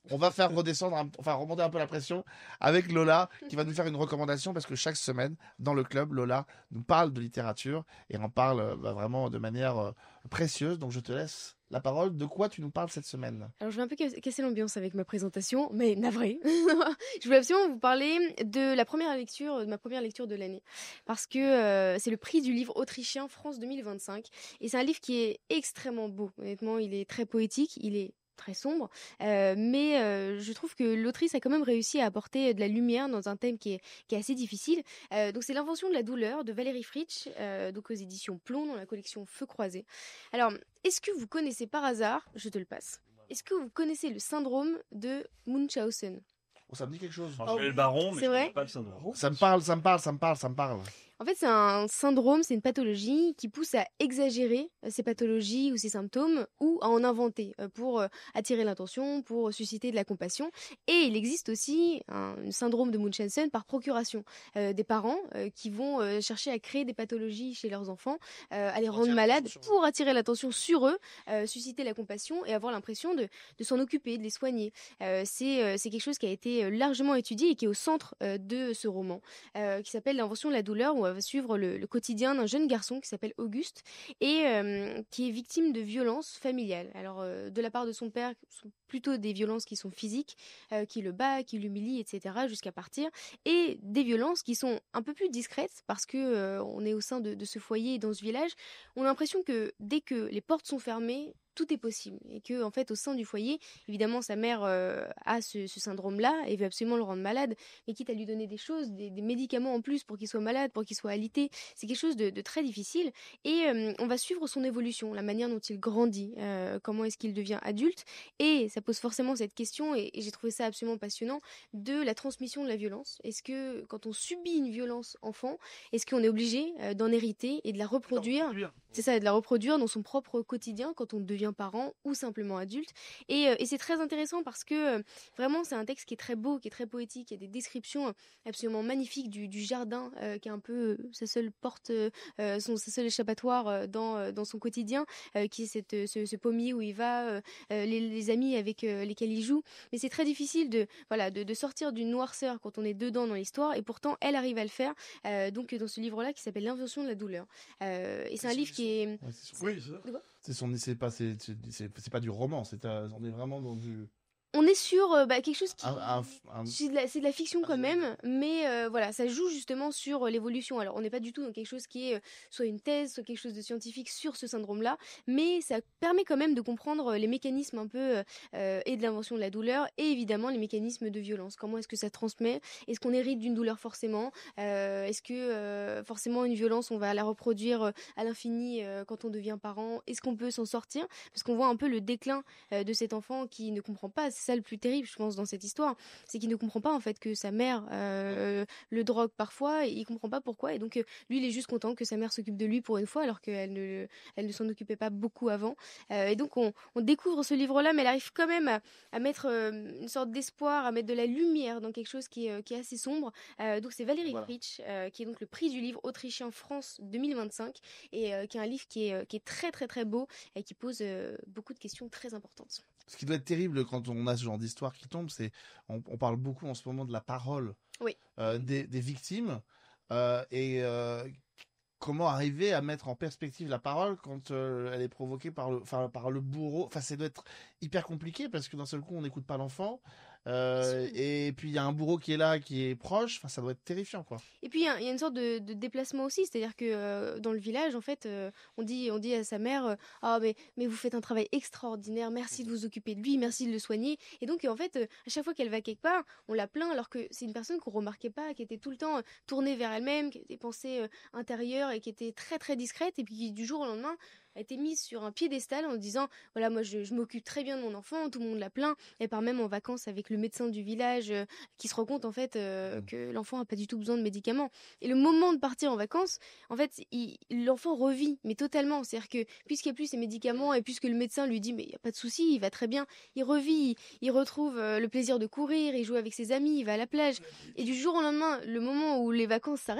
Speaker 1: On va faire redescendre, un- enfin remonter un peu la pression avec Lola qui va nous faire une recommandation parce que chaque semaine dans le club, Lola nous parle de littérature et en parle euh, bah, vraiment de manière euh, précieuse. Donc je te laisse la parole. De quoi tu nous parles cette semaine?
Speaker 13: Alors, je vais un peu ca- casser l'ambiance avec ma présentation, mais navré. Je voulais absolument vous parler de la première lecture, de ma première lecture de l'année. Parce que euh, c'est le prix du livre autrichien France deux mille vingt-cinq. Et c'est un livre qui est extrêmement beau. Honnêtement, il est très poétique, il est très sombre, euh, mais euh, je trouve que l'autrice a quand même réussi à apporter de la lumière dans un thème qui est, qui est assez difficile. Euh, donc c'est L'invention de la douleur de Valérie Fritsch, euh, donc aux éditions Plomb, dans la collection Feu croisé. Alors, est-ce que vous connaissez par hasard, je te le passe, est-ce que vous connaissez le syndrome de Munchausen?
Speaker 1: Oh, ça me dit quelque chose.
Speaker 2: Je connais le baron, mais
Speaker 13: C'est
Speaker 2: je
Speaker 13: vrai
Speaker 2: connais pas le syndrome.
Speaker 1: Ça me parle, ça me parle, ça me parle, ça me parle.
Speaker 13: En fait, c'est un syndrome, c'est une pathologie qui pousse à exagérer euh, ces pathologies ou ces symptômes ou à en inventer euh, pour euh, attirer l'attention, pour susciter de la compassion. Et il existe aussi un, un syndrome de Munchausen par procuration. Euh, des parents euh, qui vont euh, chercher à créer des pathologies chez leurs enfants, euh, à les rendre malades pour attirer l'attention sur eux, euh, susciter la compassion et avoir l'impression de, de s'en occuper, de les soigner. Euh, c'est, euh, c'est quelque chose qui a été euh, largement étudié et qui est au centre euh, de ce roman, euh, qui s'appelle L'invention de la douleur, où on va suivre le, le quotidien d'un jeune garçon qui s'appelle Auguste et euh, qui est victime de violences familiales. Alors, euh, de la part de son père, ce sont plutôt des violences qui sont physiques, euh, qui le bat, qui l'humilie, et cetera, jusqu'à partir, et des violences qui sont un peu plus discrètes parce que euh, on est au sein de, de ce foyer et dans ce village. On a l'impression que dès que les portes sont fermées, tout est possible et que en fait au sein du foyer, évidemment sa mère euh, a ce, ce syndrome-là et veut absolument le rendre malade, mais quitte à lui donner des choses, des, des médicaments en plus pour qu'il soit malade, pour qu'il soit alité, c'est quelque chose de, de très difficile et euh, on va suivre son évolution, la manière dont il grandit, euh, comment est-ce qu'il devient adulte et ça pose forcément cette question et, et j'ai trouvé ça absolument passionnant de la transmission de la violence. Est-ce que quand on subit une violence enfant, est-ce qu'on est obligé euh, d'en hériter et de la reproduire? C'est ça, et de la reproduire dans son propre quotidien quand on devient parent ou simplement adulte. Et, euh, et c'est très intéressant parce que euh, vraiment c'est un texte qui est très beau, qui est très poétique. Il y a des descriptions absolument magnifiques du, du jardin euh, qui est un peu euh, sa seule porte, euh, son, sa seule échappatoire euh, dans, euh, dans son quotidien, euh, qui est cette, euh, ce, ce pommier où il va, euh, euh, les, les amis avec euh, lesquels il joue. Mais c'est très difficile de, voilà, de, de sortir d'une noirceur quand on est dedans dans l'histoire et pourtant elle arrive à le faire. Euh, donc dans ce livre-là qui s'appelle L'invention de la douleur. Euh, et c'est un livre qui est...
Speaker 1: Ouais, c'est son-
Speaker 3: Oui, ça.
Speaker 1: c'est son, c'est pas, c'est, c'est, c'est- c'est pas du roman. C'est, euh, on est vraiment dans du.
Speaker 13: On est sur euh, bah, quelque chose qui...
Speaker 1: Un, un- un-
Speaker 13: C'est de, la, c'est de la fiction quand même, mais euh, voilà, ça joue justement sur euh, l'évolution. Alors, on n'est pas du tout dans quelque chose qui est euh, soit une thèse, soit quelque chose de scientifique sur ce syndrome-là, mais ça permet quand même de comprendre euh, les mécanismes un peu euh, et de l'invention de la douleur, et évidemment les mécanismes de violence. Comment est-ce que ça transmet? Est-ce qu'on hérite d'une douleur forcément? Euh, Est-ce que euh, forcément une violence, on va la reproduire euh, à l'infini euh, quand on devient parent? Est-ce qu'on peut s'en sortir? Parce qu'on voit un peu le déclin euh, de cet enfant qui ne comprend pas. C'est ça le plus terrible, je pense, dans cette histoire, c'est qu'il ne comprend pas en fait que sa mère euh, le drogue parfois, et il comprend pas pourquoi, et donc euh, lui il est juste content que sa mère s'occupe de lui pour une fois, alors qu'elle ne, elle ne s'en occupait pas beaucoup avant. Euh, et donc on, on découvre ce livre-là, mais elle arrive quand même à, à mettre euh, une sorte d'espoir, à mettre de la lumière dans quelque chose qui est, euh, qui est assez sombre. Euh, donc c'est Valérie
Speaker 1: Voilà.
Speaker 13: Fritsch, euh, qui est donc le prix du livre autrichien France deux mille vingt-cinq, et euh, qui est un livre qui est, euh, qui est très très très beau et qui pose euh, beaucoup de questions très importantes.
Speaker 1: Ce qui doit être terrible quand on a ce genre d'histoire qui tombe, c'est on, on parle beaucoup en ce moment de la parole
Speaker 13: Oui.
Speaker 1: euh, des, des victimes euh, et euh, comment arriver à mettre en perspective la parole quand euh, elle est provoquée par le, enfin, par le bourreau. Enfin, ça doit être hyper compliqué parce que d'un seul coup, on n'écoute pas l'enfant. Euh, et puis il y a un bourreau qui est là, qui est proche. Enfin, ça doit être terrifiant, quoi.
Speaker 13: Et puis il y, a il y a une sorte de, de déplacement aussi, c'est-à-dire que euh, dans le village, en fait, euh, on dit, on dit à sa mère, euh, ah mais mais vous faites un travail extraordinaire, merci de vous occuper de lui, merci de le soigner. Et donc en fait, euh, à chaque fois qu'elle va quelque part, on la plaint, alors que c'est une personne qu'on remarquait pas, qui était tout le temps euh, tournée vers elle-même, qui avait des pensées euh, intérieures et qui était très très discrète, et puis qui, du jour au lendemain a été mise sur un piédestal en disant voilà, moi je, je m'occupe très bien de mon enfant, tout le monde la plaint. Elle part même en vacances avec le médecin du village euh, qui se rend compte en fait euh, que l'enfant a pas du tout besoin de médicaments. Et le moment de partir en vacances, en fait, il- l'enfant revit, mais totalement. C'est-à-dire que puisqu'il n'y a plus ses médicaments et puisque le médecin lui dit mais il n'y a pas de souci, il va très bien, il revit, il, il retrouve euh, le plaisir de courir, il joue avec ses amis, il va à la plage. Et du jour au lendemain, le moment où les vacances s'arrêtent,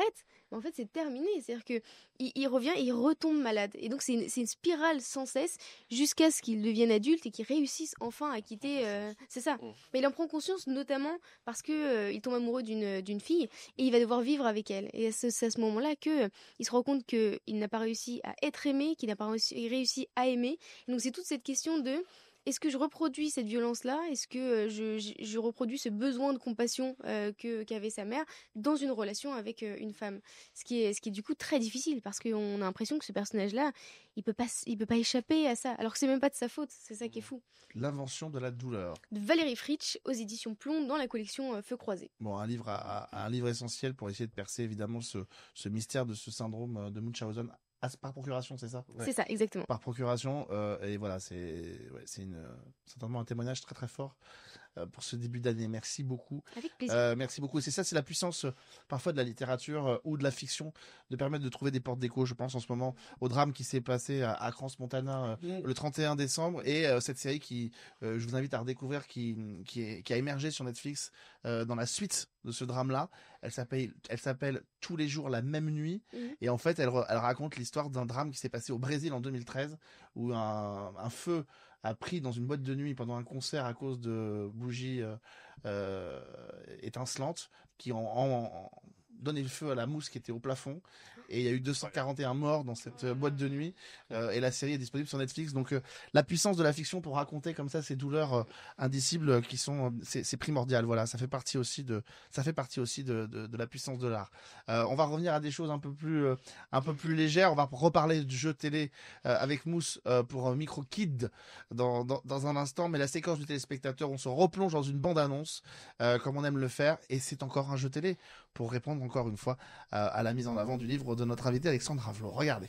Speaker 13: mais en fait c'est terminé. C'est-à-dire que il, il revient et il retombe malade. Et donc c'est une, c'est une spirale sans cesse jusqu'à ce qu'il devienne adulte et qu'il réussisse enfin à quitter. Euh, c'est ça. Mais il en prend conscience notamment parce que euh, il tombe amoureux d'une d'une fille et il va devoir vivre avec elle. Et c'est c'est à ce moment-là que euh, il se rend compte que il n'a pas réussi à être aimé, qu'il n'a pas réussi, réussi à aimer. Et donc c'est toute cette question de est-ce que je reproduis cette violence-là? Est-ce que euh, je, je, je reproduis ce besoin de compassion euh, que qu'avait sa mère dans une relation avec euh, une femme? Ce qui est, ce qui est du coup très difficile parce qu'on a l'impression que ce personnage-là, il peut pas, il peut pas échapper à ça, alors que c'est même pas de sa faute. C'est ça qui est fou.
Speaker 1: L'invention de la douleur.
Speaker 13: De Valérie Fritsch aux éditions Plomb dans la collection euh, Feu croisé.
Speaker 1: Bon, un livre, à, à- un livre essentiel pour essayer de percer évidemment ce, ce mystère de ce syndrome euh, de Munchausen. Ah, c'est par procuration, c'est ça?
Speaker 13: C'est ça, exactement.
Speaker 1: Par procuration, euh, et voilà, c'est ouais, c'est une euh, certainement un témoignage très très fort euh, pour ce début d'année. Merci beaucoup.
Speaker 13: Avec plaisir.
Speaker 1: Euh, merci beaucoup. Et c'est ça, c'est la puissance euh, parfois de la littérature euh, ou de la fiction de permettre de trouver des portes d'écho. Je pense en ce moment au drame qui s'est passé à, à Crans-Montana euh,
Speaker 3: Mm.
Speaker 1: le trente et un décembre et euh, cette série qui, euh, je vous invite à redécouvrir, qui qui, est, qui a émergé sur Netflix euh, dans la suite de ce drame-là. Elle s'appelle, elle s'appelle Tous les jours la même nuit.
Speaker 13: Mhm.
Speaker 1: Et en fait, elle, re- elle raconte l'histoire d'un drame qui s'est passé au Brésil en deux mille treize, où un, un feu a pris dans une boîte de nuit pendant un concert à cause de bougies euh, euh, étincelantes qui ont, ont- ont donné le feu à la mousse qui était au plafond. Et il y a eu deux cent quarante et un morts dans cette euh, boîte de nuit. Euh, et la série est disponible sur Netflix. Donc euh, la puissance de la fiction pour raconter comme ça ces douleurs euh, indicibles euh, qui sont, euh, c'est c'est primordial. Voilà, ça fait partie aussi de, ça fait partie aussi de, de, de la puissance de l'art. Euh, on va revenir à des choses un peu plus, euh, un peu plus légères. On va reparler du jeu télé euh, avec Mousse euh, pour euh, Micro Kid dans, dans, dans un instant. Mais la séquence du téléspectateur, on se replonge dans une bande-annonce euh, comme on aime le faire. Et c'est encore un jeu télé pour répondre encore une fois euh, à la mise en avant du livre de notre invité Alexandre Avelot. Regardez.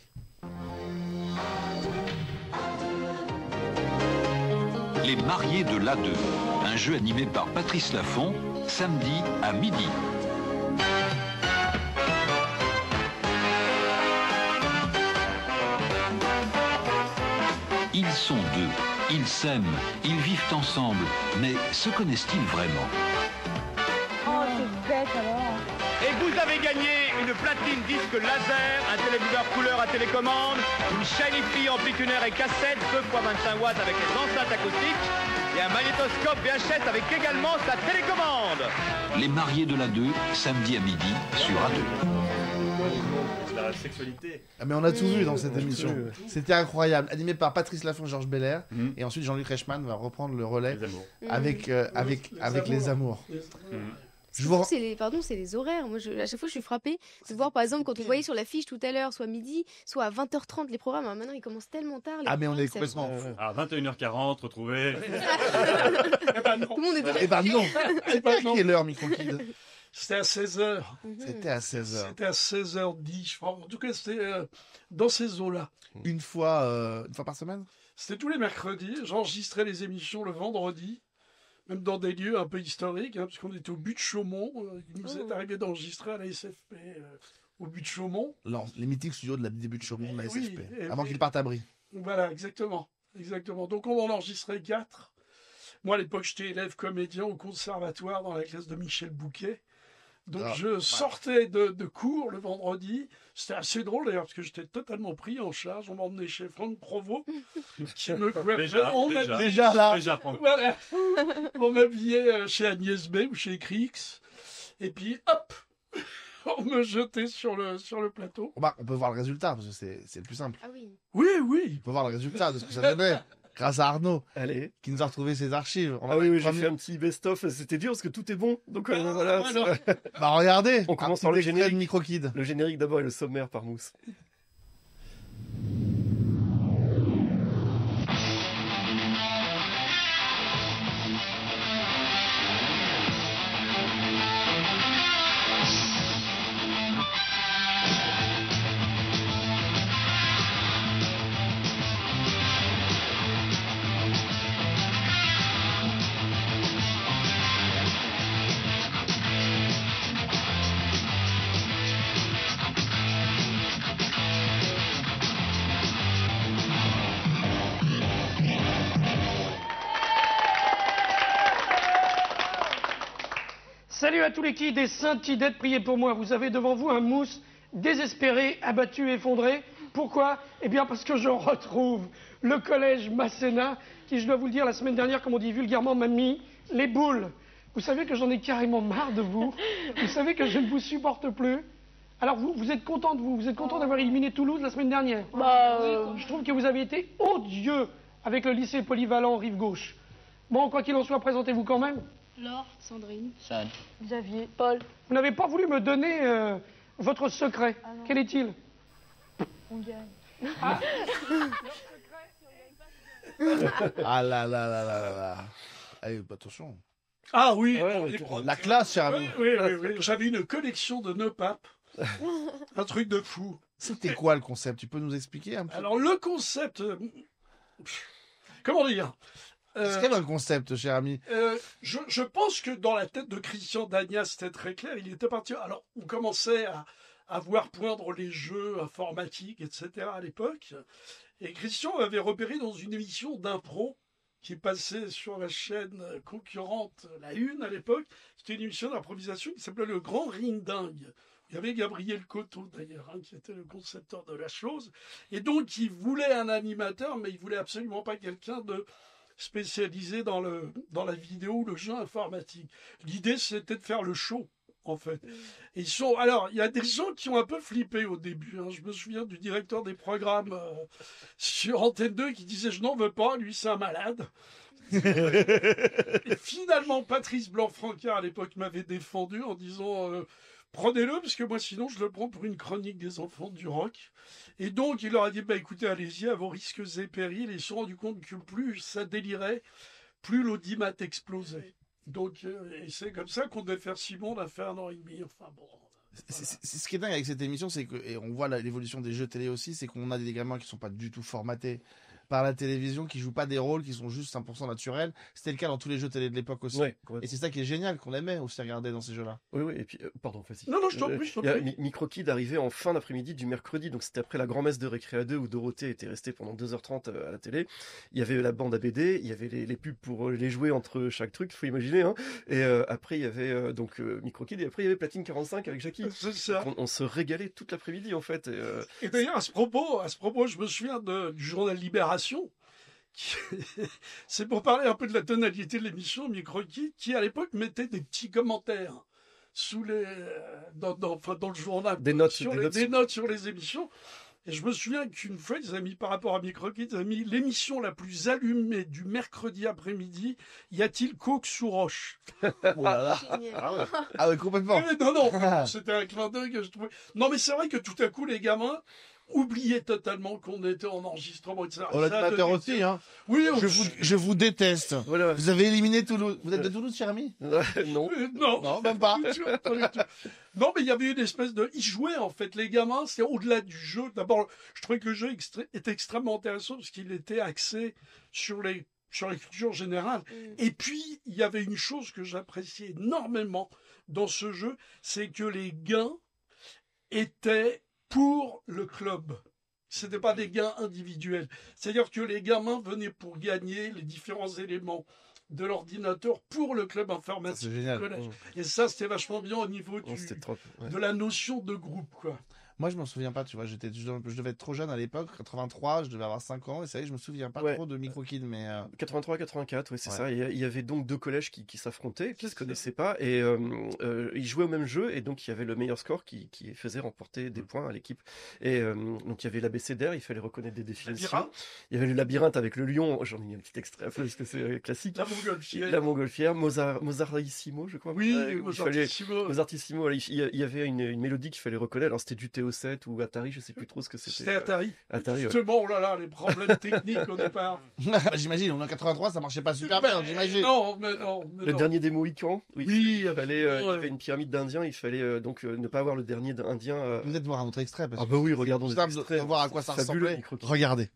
Speaker 14: Les mariés de l'A deux, un jeu animé par Patrice Laffont, samedi à midi. Ils sont deux, ils s'aiment, ils vivent ensemble, mais se connaissent-ils vraiment?
Speaker 15: Oh, c'est bête alors.
Speaker 11: Et vous avez gagné une platine disque laser, un téléviseur couleur à télécommande, une Shiny Free amplitunaire et cassette deux fois vingt-cinq watts avec les enceintes acoustiques et un magnétoscope V H S avec également sa télécommande.
Speaker 14: Les mariés de l'A deux, samedi à midi sur A deux.
Speaker 2: La sexualité.
Speaker 1: Ah, mais on a tout vu dans cette
Speaker 2: On a tout
Speaker 1: émission.
Speaker 2: vu, ouais.
Speaker 1: C'était incroyable. Animé par Patrice Laffont et Georges Belair.
Speaker 2: Mhm.
Speaker 1: Et ensuite, Jean-Luc Reichmann va reprendre le relais
Speaker 2: Les amours.
Speaker 1: avec, euh, avec,
Speaker 3: Les
Speaker 1: avec les amours.
Speaker 3: Les-
Speaker 13: Ce
Speaker 1: Je
Speaker 13: qui est
Speaker 1: vous
Speaker 13: fou, c'est les, pardon, c'est les horaires. Moi, je, à chaque fois, je suis frappée de voir, par exemple, quand on voyait sur l'affiche tout à l'heure, soit midi, soit à vingt heures trente les programmes. Alors maintenant, ils commencent tellement tard. les
Speaker 1: Ah, mais on est
Speaker 13: programmes, ça-
Speaker 1: complètement.
Speaker 2: À vingt et une heures quarante, retrouvé.
Speaker 3: Eh ben non.
Speaker 13: Tout le monde est
Speaker 1: Eh ben non.
Speaker 3: Eh ben non.
Speaker 1: Quelle heure, Micro Kid?
Speaker 3: C'était à seize heures.
Speaker 13: Mhm.
Speaker 1: C'était à seize heures.
Speaker 3: C'était à seize heures dix, je crois. En tout cas, c'était euh, dans ces eaux-là.
Speaker 1: Une fois, euh, une fois par semaine?
Speaker 3: C'était tous les mercredis. J'enregistrais les émissions le vendredi, même dans des lieux un peu historiques, hein, parce qu'on était au but de Chaumont. Euh, il nous est
Speaker 13: Oh.
Speaker 3: arrivé d'enregistrer à la S F P euh, au but de Chaumont.
Speaker 1: Non, les mythiques studios de la début de Chaumont de la
Speaker 3: Oui,
Speaker 1: S F P.
Speaker 3: et
Speaker 1: Avant
Speaker 3: oui.
Speaker 1: qu'ils partent à Brie.
Speaker 3: Voilà, exactement. Exactement. Donc on en enregistrait quatre. Moi, à l'époque, j'étais élève comédien au conservatoire dans la classe de Michel Bouquet. Donc
Speaker 1: Ah,
Speaker 3: je sortais de, de cours le vendredi. C'était assez drôle d'ailleurs, parce que j'étais totalement pris en charge. On m'emmenait chez Franck Provost, qui me coiffait.
Speaker 2: Déjà,
Speaker 3: on
Speaker 2: déjà.
Speaker 3: m'habillait-
Speaker 1: Déjà là.
Speaker 2: Déjà, Franck.
Speaker 3: Voilà. On m'habillait euh, chez Agnès B ou chez Crix. Et puis, hop, on me jetait sur le, sur le plateau.
Speaker 1: Bon, bah, on peut voir le résultat, parce que c'est c'est le plus simple.
Speaker 13: Ah oui.
Speaker 3: Oui, oui.
Speaker 1: On peut voir le résultat de ce que ça donnait. Grâce à Arnaud,
Speaker 5: Allez.
Speaker 1: qui nous a retrouvé ses archives. On
Speaker 5: Ah
Speaker 1: a
Speaker 5: oui, oui, j'ai
Speaker 1: premier-
Speaker 5: fait un petit best-of. C'était dur parce que tout est bon. Donc euh, voilà.
Speaker 3: alors.
Speaker 1: Bah regardez.
Speaker 5: On commence
Speaker 1: un
Speaker 5: par le
Speaker 1: petit extrait
Speaker 5: générique.
Speaker 1: de Micro Kid.
Speaker 5: Le générique d'abord et le sommaire par Mousse.
Speaker 16: Salut à tous les kids et saintes idées, priez pour moi. Vous avez devant vous un Mousse
Speaker 3: désespéré, abattu, effondré. Pourquoi? Eh bien parce que je retrouve le collège Masséna, qui, je dois vous le dire, la semaine dernière, comme on dit vulgairement, m'a mis les boules. Vous savez que j'en ai carrément marre de vous. Vous savez que je ne vous supporte plus. Alors vous, vous êtes content de vous, vous êtes content d'avoir éliminé Toulouse la semaine dernière?
Speaker 15: Bah, euh...
Speaker 3: Je trouve que vous avez été odieux avec le lycée polyvalent Rive Gauche. Bon, quoi qu'il en soit, présentez-vous quand même.
Speaker 4: Laure, Sandrine,
Speaker 15: Sean, Xavier, Paul.
Speaker 3: Vous n'avez pas voulu me donner euh, votre secret.
Speaker 15: Ah non.
Speaker 3: Quel est-il?
Speaker 15: On gagne.
Speaker 3: Ah.
Speaker 1: Ah là là là là là là. Allez, attention.
Speaker 3: Ah oui,
Speaker 1: La classe, cher ami.
Speaker 3: Oui, oui, oui, oui. J'avais une collection de nœuds papes. Un truc de fou.
Speaker 1: C'était quoi le concept? Tu peux nous expliquer un peu?
Speaker 3: Alors, le concept... euh, Comment dire?
Speaker 1: Est-ce qu'il y avait un concept, cher ami?
Speaker 3: Euh, je, je pense que dans la tête de Christian Dagnas, c'était très clair. Il était parti... Alors, on commençait à, à voir poindre les jeux informatiques, et cetera à l'époque. Et Christian avait repéré dans une émission d'impro qui passait sur la chaîne concurrente, la Une à l'époque. C'était une émission d'improvisation qui s'appelait Le Grand Ring Dingue. Il y avait Gabriel Coteau d'ailleurs, hein, qui était le concepteur de la chose. Et donc, il voulait un animateur, mais il voulait absolument pas quelqu'un de spécialisé dans, le, dans la vidéo ou le jeu informatique. L'idée, c'était de faire le show, en fait. Et ils sont, alors, il y a des gens qui ont un peu flippé au début. Hein. Je me souviens du directeur des programmes euh, sur Antenne deux qui disait « Je n'en veux pas, lui, c'est un malade ». Et finalement, Patrice Blanc-Francard, à l'époque, m'avait défendu en disant euh, « Prenez-le, parce que moi, sinon, je le prends pour une chronique des enfants du rock ». Et donc, il leur a dit bah, « Écoutez, allez-y, à vos risques et périls ». Et ils se sont rendus compte que plus ça délirait, plus l'audimat explosait. Donc, euh, et c'est comme ça qu'on devait faire Simon, on a fait un an et demi. Enfin bon.
Speaker 1: C'est, c'est, c'est ce qui est dingue avec cette émission, c'est que, et on voit la, l'évolution des jeux télé aussi, c'est qu'on a des gamins qui sont pas du tout formatés par la télévision, qui jouent pas des rôles, qui sont juste cent pour cent naturels. C'était le cas dans tous les jeux télé de l'époque aussi.
Speaker 5: Ouais,
Speaker 1: et c'est ça qui est génial, qu'on aimait aussi regarder dans ces jeux-là.
Speaker 5: Oui, oui, et puis, euh, pardon, vas-y.
Speaker 3: Non, non, je t'en prie, je t'en prie.
Speaker 5: Microkid arrivait en fin d'après-midi du mercredi, donc c'était après la grand-messe de Récréa deux où Dorothée était restée pendant deux heures trente à la télé. Il y avait la bande A B D, il y avait les, les pubs pour les jouer entre chaque truc, faut imaginer, hein. Et euh, après, il y avait euh, donc euh, Microkid, et après, il y avait Platine quarante-cinq avec Jackie.
Speaker 3: C'est ça.
Speaker 5: On, on se régalait toute l'après-midi, en fait. Et, euh...
Speaker 3: et d'ailleurs, à ce propos, à ce propos, je me souviens de, du journal Libération. C'est pour parler un peu de la tonalité de l'émission Microkid, qui à l'époque mettait des petits commentaires sous les, dans, dans, enfin, dans le journal,
Speaker 5: des notes,
Speaker 3: sur
Speaker 5: des
Speaker 3: les,
Speaker 5: notes.
Speaker 3: des notes sur les émissions. Et je me souviens qu'une fois, ils avaient mis par rapport à Microkid, ils avaient mis l'émission la plus allumée du mercredi après-midi. Y a-t-il coke sous roche?
Speaker 1: Oh là là. Ah ouais, ah ouais, complètement.
Speaker 3: Mais non, non, c'était un clin d'œil que je trouvais. Non, mais c'est vrai que tout à coup, les gamins oubliez totalement qu'on était en enregistrement, et cetera.
Speaker 1: Oh, l'animateur aussi, hein.
Speaker 3: Oui, on...
Speaker 1: je, vous, je vous déteste.
Speaker 5: Voilà.
Speaker 1: Vous avez éliminé Toulouse. Vous êtes de Toulouse, cher ami?
Speaker 5: Non.
Speaker 3: non.
Speaker 1: Non, même pas.
Speaker 3: Non, mais il y avait une espèce de... Ils jouaient, en fait, les gamins, c'est au-delà du jeu. D'abord, je trouvais que le jeu extra... était extrêmement intéressant parce qu'il était axé sur les sur les cultures générales. Mm. Et puis, il y avait une chose que j'appréciais énormément dans ce jeu, c'est que les gains étaient pour le club. C'était pas des gains individuels. C'est-à-dire que les gamins venaient pour gagner les différents éléments de l'ordinateur pour le club informatique.
Speaker 1: Ça, c'est génial.
Speaker 3: Collège. Et ça, c'était vachement bien au niveau du,
Speaker 5: oh, trop, ouais.
Speaker 3: de la notion de groupe, quoi.
Speaker 1: Moi, je m'en souviens pas, tu vois, j'étais, je, je devais être trop jeune à l'époque, quatre-vingt-trois, je devais avoir cinq ans, et c'est vrai que je me souviens pas
Speaker 5: ouais.
Speaker 1: trop de Microkid, mais... Euh...
Speaker 5: quatre-vingt-trois quatre-vingt-quatre, oui, c'est
Speaker 1: ouais.
Speaker 5: ça, il y avait donc deux collèges qui, qui s'affrontaient, qui se connaissaient pas, et euh, euh, ils jouaient au même jeu, et donc il y avait le meilleur score qui, qui faisait remporter des points à l'équipe. Et euh, donc il y avait l'abécédaire, il fallait reconnaître des définitions. Il y avait le labyrinthe avec le lion, j'en ai mis un petit extrait, parce que c'est classique.
Speaker 3: La montgolfière.
Speaker 5: La montgolfière, Mozart, Mozartissimo, je crois.
Speaker 3: Oui,
Speaker 5: euh,
Speaker 3: Mozartissimo.
Speaker 5: Fallait, Mozartissimo, voilà, il y avait une, une mélodie qu'il fallait reconnaître, alors c'était du T O sept ou Atari, je sais plus trop ce que c'était.
Speaker 3: C'était Atari.
Speaker 5: Atari, ouais.
Speaker 3: Justement, oh là là, les problèmes techniques au départ.
Speaker 1: J'imagine, en quatre-vingt-trois, ça marchait pas super bien, j'imagine.
Speaker 3: Non, mais non. Mais
Speaker 5: le
Speaker 3: non.
Speaker 5: dernier des Mohicans, oui.
Speaker 3: oui
Speaker 5: il fallait, euh, ouais. il y avait une pyramide d'Indiens, il fallait euh, donc euh, ne pas avoir le dernier d'Indien. Euh...
Speaker 1: Vous êtes voir un autre extrait. Parce
Speaker 5: ah bah oui, regardons
Speaker 1: des extraits. Voir à quoi ça
Speaker 5: Fabuleux,
Speaker 1: ressemblait. Regardez.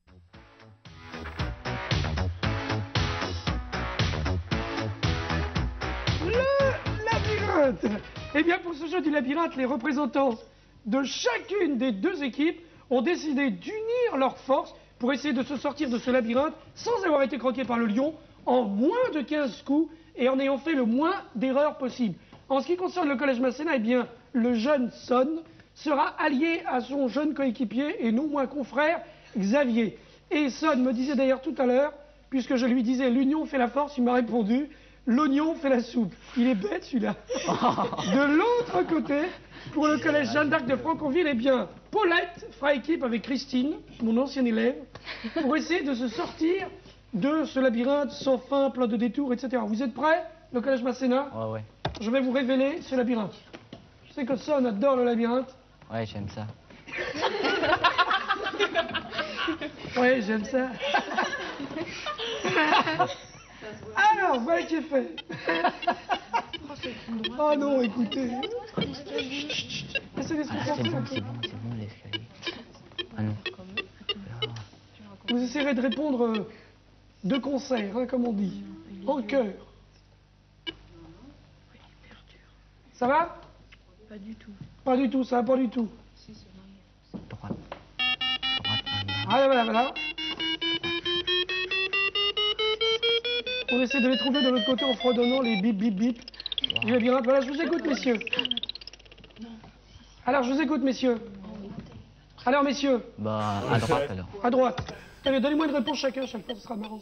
Speaker 3: Le labyrinthe. Eh bien, pour ce jeu du labyrinthe, les représentants de chacune des deux équipes ont décidé d'unir leurs forces pour essayer de se sortir de ce labyrinthe sans avoir été croqués par le lion en moins de quinze coups et en ayant fait le moins d'erreurs possible. En ce qui concerne le collège Masséna, eh bien, le jeune Son sera allié à son jeune coéquipier et non moins confrère Xavier. Et Son me disait d'ailleurs tout à l'heure, puisque je lui disais l'union fait la force, il m'a répondu l'oignon fait la soupe. Il est bête celui-là. De l'autre côté, pour le collège Jeanne d'Arc de Franconville, eh bien, Paulette fera équipe avec Christine, mon ancienne élève, pour essayer de se sortir de ce labyrinthe sans fin, plein de détours, et cetera. Vous êtes prêts, le collège Masséna?
Speaker 16: Ouais, ouais.
Speaker 3: Je vais vous révéler ce labyrinthe. Je sais que Son adore le labyrinthe.
Speaker 16: Ouais, j'aime ça.
Speaker 3: Oui, j'aime ça. Alors, voilà qui est fait. Oh non, écoutez. Laissez-les se
Speaker 16: Ah, c'est
Speaker 3: concentrer
Speaker 16: bon,
Speaker 3: un peu.
Speaker 16: c'est bon, c'est bon, l'escalier. Ah non.
Speaker 3: Vous essayerez de répondre euh, de concert, hein, comme on dit, en chœur. Ça va?
Speaker 15: Pas du tout.
Speaker 3: Pas du tout, ça va pas du tout.
Speaker 16: Droite.
Speaker 3: Voilà, voilà, voilà. On essaie de les trouver de l'autre côté en fredonnant les bip bip bip. Du labyrinthe. Voilà, je vous écoute, messieurs. Alors, je vous écoute, messieurs. Alors, messieurs,
Speaker 16: Bah, à droite alors.
Speaker 3: à droite. Allez, donnez-moi une réponse chacun, chaque fois, ce sera marrant.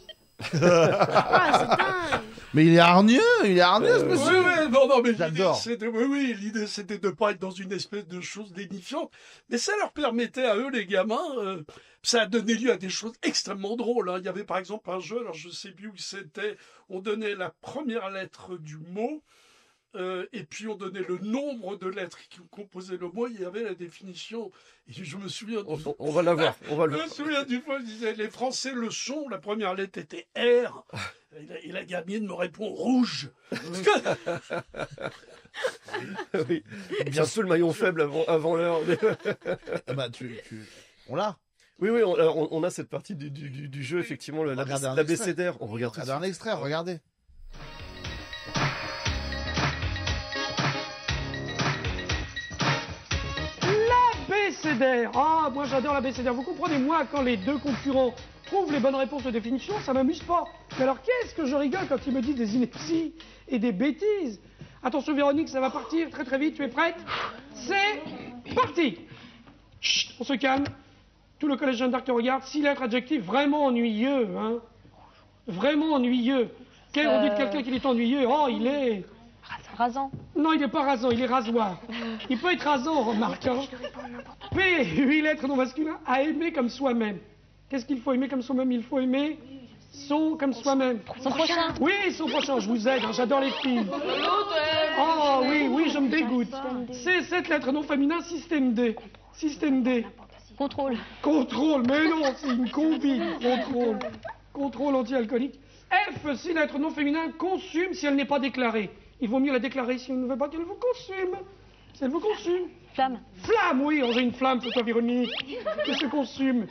Speaker 1: Mais il est hargneux, il est hargneux ce
Speaker 3: Euh,
Speaker 1: monsieur.
Speaker 3: oui, oui, non, non, mais l'idée,
Speaker 1: J'adore.
Speaker 3: c'était, oui, oui, l'idée, c'était de pas être dans une espèce de chose dénifiante. Mais ça leur permettait à eux, les gamins, euh, ça a donné lieu à des choses extrêmement drôles, hein. Il y avait par exemple un jeu, alors je sais plus où c'était, on donnait la première lettre du mot, euh, et puis on donnait le nombre de lettres qui composaient le mot, il y avait la définition. Et je me souviens... Du...
Speaker 5: On, on va la voir, on va le
Speaker 3: Je me souviens du fois, je disais, les Français le sont, la première lettre était R, et la, et la gamine me répond rouge.
Speaker 5: Oui. Bien sûr, le maillon faible avant, avant l'heure.
Speaker 1: Ah bah, tu, tu... On l'a.
Speaker 5: Oui, oui, on, on- on a cette partie du, du- du- du jeu, effectivement, le-
Speaker 1: Regardez un
Speaker 5: l'abécédaire. On regarde tout de
Speaker 1: Regardez un
Speaker 5: suite.
Speaker 1: extrait, regardez.
Speaker 3: L'abécédaire. Ah, moi j'adore l'abécédaire. Vous comprenez, moi, quand les deux concurrents trouvent les bonnes réponses de définition, ça m'amuse pas. Mais alors, qu'est-ce que je rigole quand ils me disent des inepties et des bêtises? Attention, Véronique, ça va partir très très vite. Tu es prête? C'est parti. Chut, on se calme. Tout le collège Jeanne d'Arc te regarde. Six lettres adjectifs vraiment ennuyeux, hein. Vraiment ennuyeux. Quel, on dit de
Speaker 15: Euh.
Speaker 3: quelqu'un qu'il est ennuyeux. Oh, il est...
Speaker 15: Rasant.
Speaker 3: Non, il n'est pas rasant, il est rasoir. Il peut être rasant, remarque. Hein. P, huit lettres non masculin, à aimer comme soi-même. Qu'est-ce qu'il faut aimer comme soi-même? Il faut aimer son comme soi-même.
Speaker 15: Son prochain.
Speaker 3: Oui, son prochain, je vous aide, hein, j'adore les filles. Oh oui, oui, je me dégoûte. C'est sept lettres non féminin, système D. Système D.
Speaker 15: Contrôle.
Speaker 3: Contrôle, mais non, c'est une combine. Contrôle. Contrôle anti-alcoolique. F, six lettres non féminin, consume si elle n'est pas déclarée. Il vaut mieux la déclarer si on ne veut pas qu'elle vous consume. Si elle vous consume.
Speaker 15: Flamme.
Speaker 3: Flamme, oui, oh, j'ai une flamme pour toi, Véronique. Qui se consume.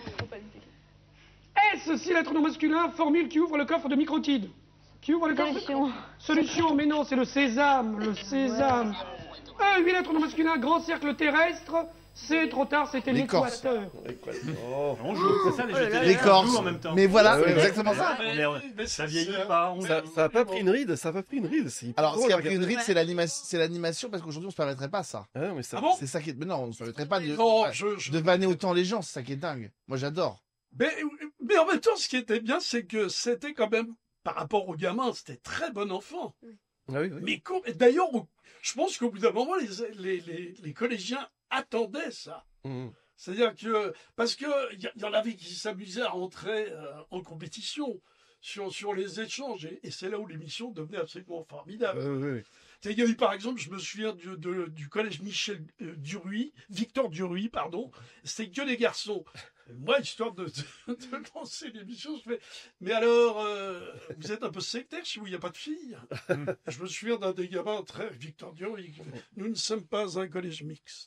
Speaker 3: S, six lettres non masculin, formule qui ouvre le coffre de microtide. Qui ouvre le coffre
Speaker 15: Solution.
Speaker 3: Solution, mais non, c'est le sésame, le sésame. E, huit lettres non masculin, grand cercle terrestre. C'est trop tard, c'était
Speaker 1: L'écorce.
Speaker 3: l'équateur.
Speaker 5: Oh.
Speaker 2: On joue, c'est ça les jeux télé.
Speaker 1: L'écorce.
Speaker 2: On joue en même temps.
Speaker 1: Mais voilà,
Speaker 5: Ouais,
Speaker 1: c'est
Speaker 5: ouais.
Speaker 1: exactement ça.
Speaker 2: On est- Ça vieillit pas. on-
Speaker 5: Ça, ça a pas pris une ride, ça a pas pris une ride. c'est hyper
Speaker 1: Alors, ce
Speaker 5: drôle
Speaker 1: qui a
Speaker 5: à
Speaker 1: pris une
Speaker 5: regarder.
Speaker 1: ride, c'est l'anima- c'est l'animation, parce qu'aujourd'hui, on se permettrait pas ça.
Speaker 5: Ah non, mais ça-
Speaker 3: Ah bon
Speaker 1: C'est ça qui est... Mais non, on se permettrait pas de,
Speaker 3: Non,
Speaker 1: de-
Speaker 3: je- je-
Speaker 1: de vanner autant les gens, c'est ça qui est dingue. Moi, j'adore.
Speaker 3: Mais, mais en même temps, ce qui était bien, c'est que c'était quand même, par rapport aux gamins, c'était très bon enfant.
Speaker 5: Ah oui, oui.
Speaker 3: Mais com- d'ailleurs, au- je pense qu'au bout d'un moment, les, les, les, les collégiens attendaient ça.
Speaker 5: Mhm.
Speaker 3: C'est-à-dire que, parce que y, y en avait qui s'amusaient à rentrer euh, en compétition sur, sur les échanges, et, et c'est là où l'émission devenait absolument formidable.
Speaker 5: Ouais, ouais, ouais.
Speaker 3: Il y a eu, par exemple, je me souviens du, de- du collège Michel euh, Duruy, Victor Duruy, pardon, c'était que des garçons. Moi, histoire de, de, de lancer l'émission, je fais, mais alors, euh, vous êtes un peu sectaire chez vous, il n'y a pas de filles. Je me souviens d'un des gamins très, Victor Duruy, qui fait, nous ne sommes pas un collège mixte.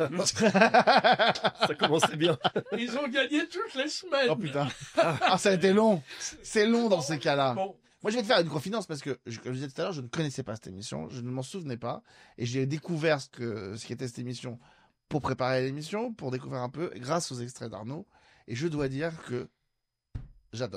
Speaker 5: Ça commençait bien.
Speaker 3: Ils ont gagné toutes les semaines.
Speaker 1: Oh putain. Ah, ça a été long. C'est long dans ces cas-là.
Speaker 3: Bon.
Speaker 1: Moi, je vais te faire une confidence parce que, je- comme je disais tout à l'heure, je ne connaissais pas cette émission, je ne m'en souvenais pas, et j'ai découvert ce que, ce qu'était cette émission pour préparer l'émission, pour découvrir un peu, grâce aux extraits d'Arnaud, et je dois dire que j'adore.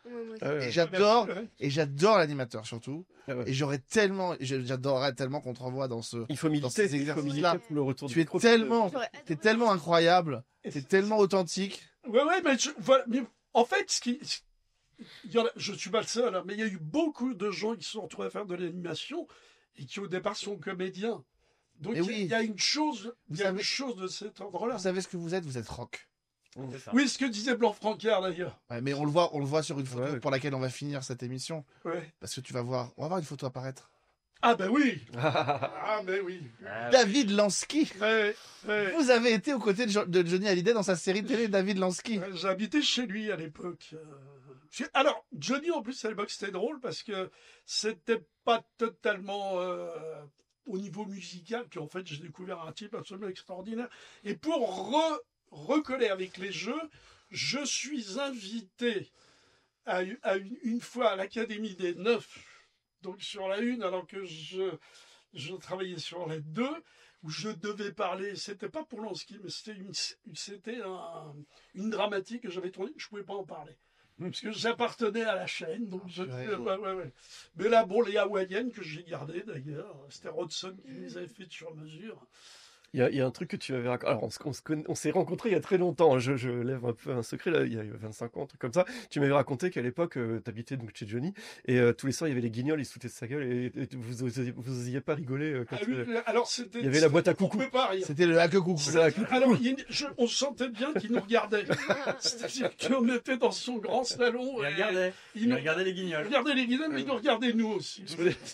Speaker 13: Ouais, moi aussi.
Speaker 5: Ah ouais.
Speaker 1: Et j'adore,
Speaker 3: Ouais.
Speaker 1: et j'adore l'animateur surtout.
Speaker 5: Ah ouais.
Speaker 1: Et j'aurais tellement, je- j'adorerais tellement qu'on te renvoie dans ce,
Speaker 5: Il faut
Speaker 1: dans
Speaker 5: militer,
Speaker 1: ces
Speaker 5: il faut
Speaker 1: exercices-là.
Speaker 5: militer pour le retour du
Speaker 1: Tu es
Speaker 5: micro.
Speaker 1: tellement,
Speaker 13: J'aurais
Speaker 1: t'es
Speaker 13: adoré.
Speaker 1: tellement incroyable, t'es tellement authentique.
Speaker 3: Ouais, ouais, mais, je, voilà, mais en fait, ce qui, il y en a, je suis pas le seul, hein, mais il y a eu beaucoup de gens qui se sont retrouvés à faire de l'animation et qui au départ sont comédiens. Donc
Speaker 1: Mais
Speaker 3: il y a-
Speaker 1: oui.
Speaker 3: il y, a une chose, il
Speaker 1: Vous
Speaker 3: y a
Speaker 1: savez-
Speaker 3: une chose de cet ordre-là.
Speaker 1: Vous savez ce que vous êtes, vous êtes rock.
Speaker 2: C'est ça.
Speaker 3: Oui, ce que disait Blanc-Francard d'ailleurs.
Speaker 1: Ouais, mais on le voit, on le voit sur une photo
Speaker 5: Ouais.
Speaker 1: pour laquelle on va finir cette émission.
Speaker 3: Ouais.
Speaker 1: Parce que tu vas voir, on va voir une photo apparaître.
Speaker 3: Ah ben oui. Ah ben oui.
Speaker 1: David Lansky.
Speaker 3: Ouais, ouais.
Speaker 1: Vous avez été aux côtés de, Jo- de Johnny Hallyday dans sa série télé David Lansky.
Speaker 3: Ouais, J'habitais chez lui à l'époque. euh. J'ai- Alors, Johnny, en plus, à l'époque, c'était drôle parce que c'était pas totalement euh, au niveau musical qu'en fait, j'ai découvert un type absolument extraordinaire. Et pour re- recoller avec les jeux, je suis invité à, à une, une fois à l'Académie des Neufs, donc sur la une, alors que je, je travaillais sur les deux, où je devais parler, c'était pas pour Lansky, mais c'était une, c'était un- une dramatique que j'avais tournée, je pouvais pas en parler. Parce que j'appartenais à la chaîne, donc je,
Speaker 1: Ouais.
Speaker 3: ouais, ouais, ouais. Mais là, bon, les hawaïennes que j'ai gardées d'ailleurs, c'était Rodson qui les avait faites sur mesure.
Speaker 5: Il y, a, il y a un truc que tu avais raconté. Alors, on, se- on se connaît- on s'est rencontrés il y a très longtemps. Je, je lève un peu un secret, là, il y a vingt-cinq ans, un truc comme ça. Tu m'avais raconté qu'à l'époque, euh, t'habitais donc chez Johnny, et euh, tous les soirs, il y avait les guignols, ils se foutaient de sa gueule, et, et vous, osiez, vous osiez pas rigoler euh, quand
Speaker 3: Ah oui,
Speaker 5: euh,
Speaker 3: alors c'était.
Speaker 5: il y avait la boîte à coucou.
Speaker 3: On pouvait pas rire.
Speaker 1: C'était le hack coucou.
Speaker 5: C'est ça,
Speaker 3: Alors, il y a une- je- on sentait bien qu'il nous regardait. C'est-à-dire qu'on était dans son grand salon.
Speaker 2: Il
Speaker 3: et
Speaker 2: regardait.
Speaker 3: il
Speaker 2: Il
Speaker 3: nous
Speaker 2: regardait les
Speaker 3: il
Speaker 2: guignols.
Speaker 3: regardait les guignols, mais il nous regardait nous aussi.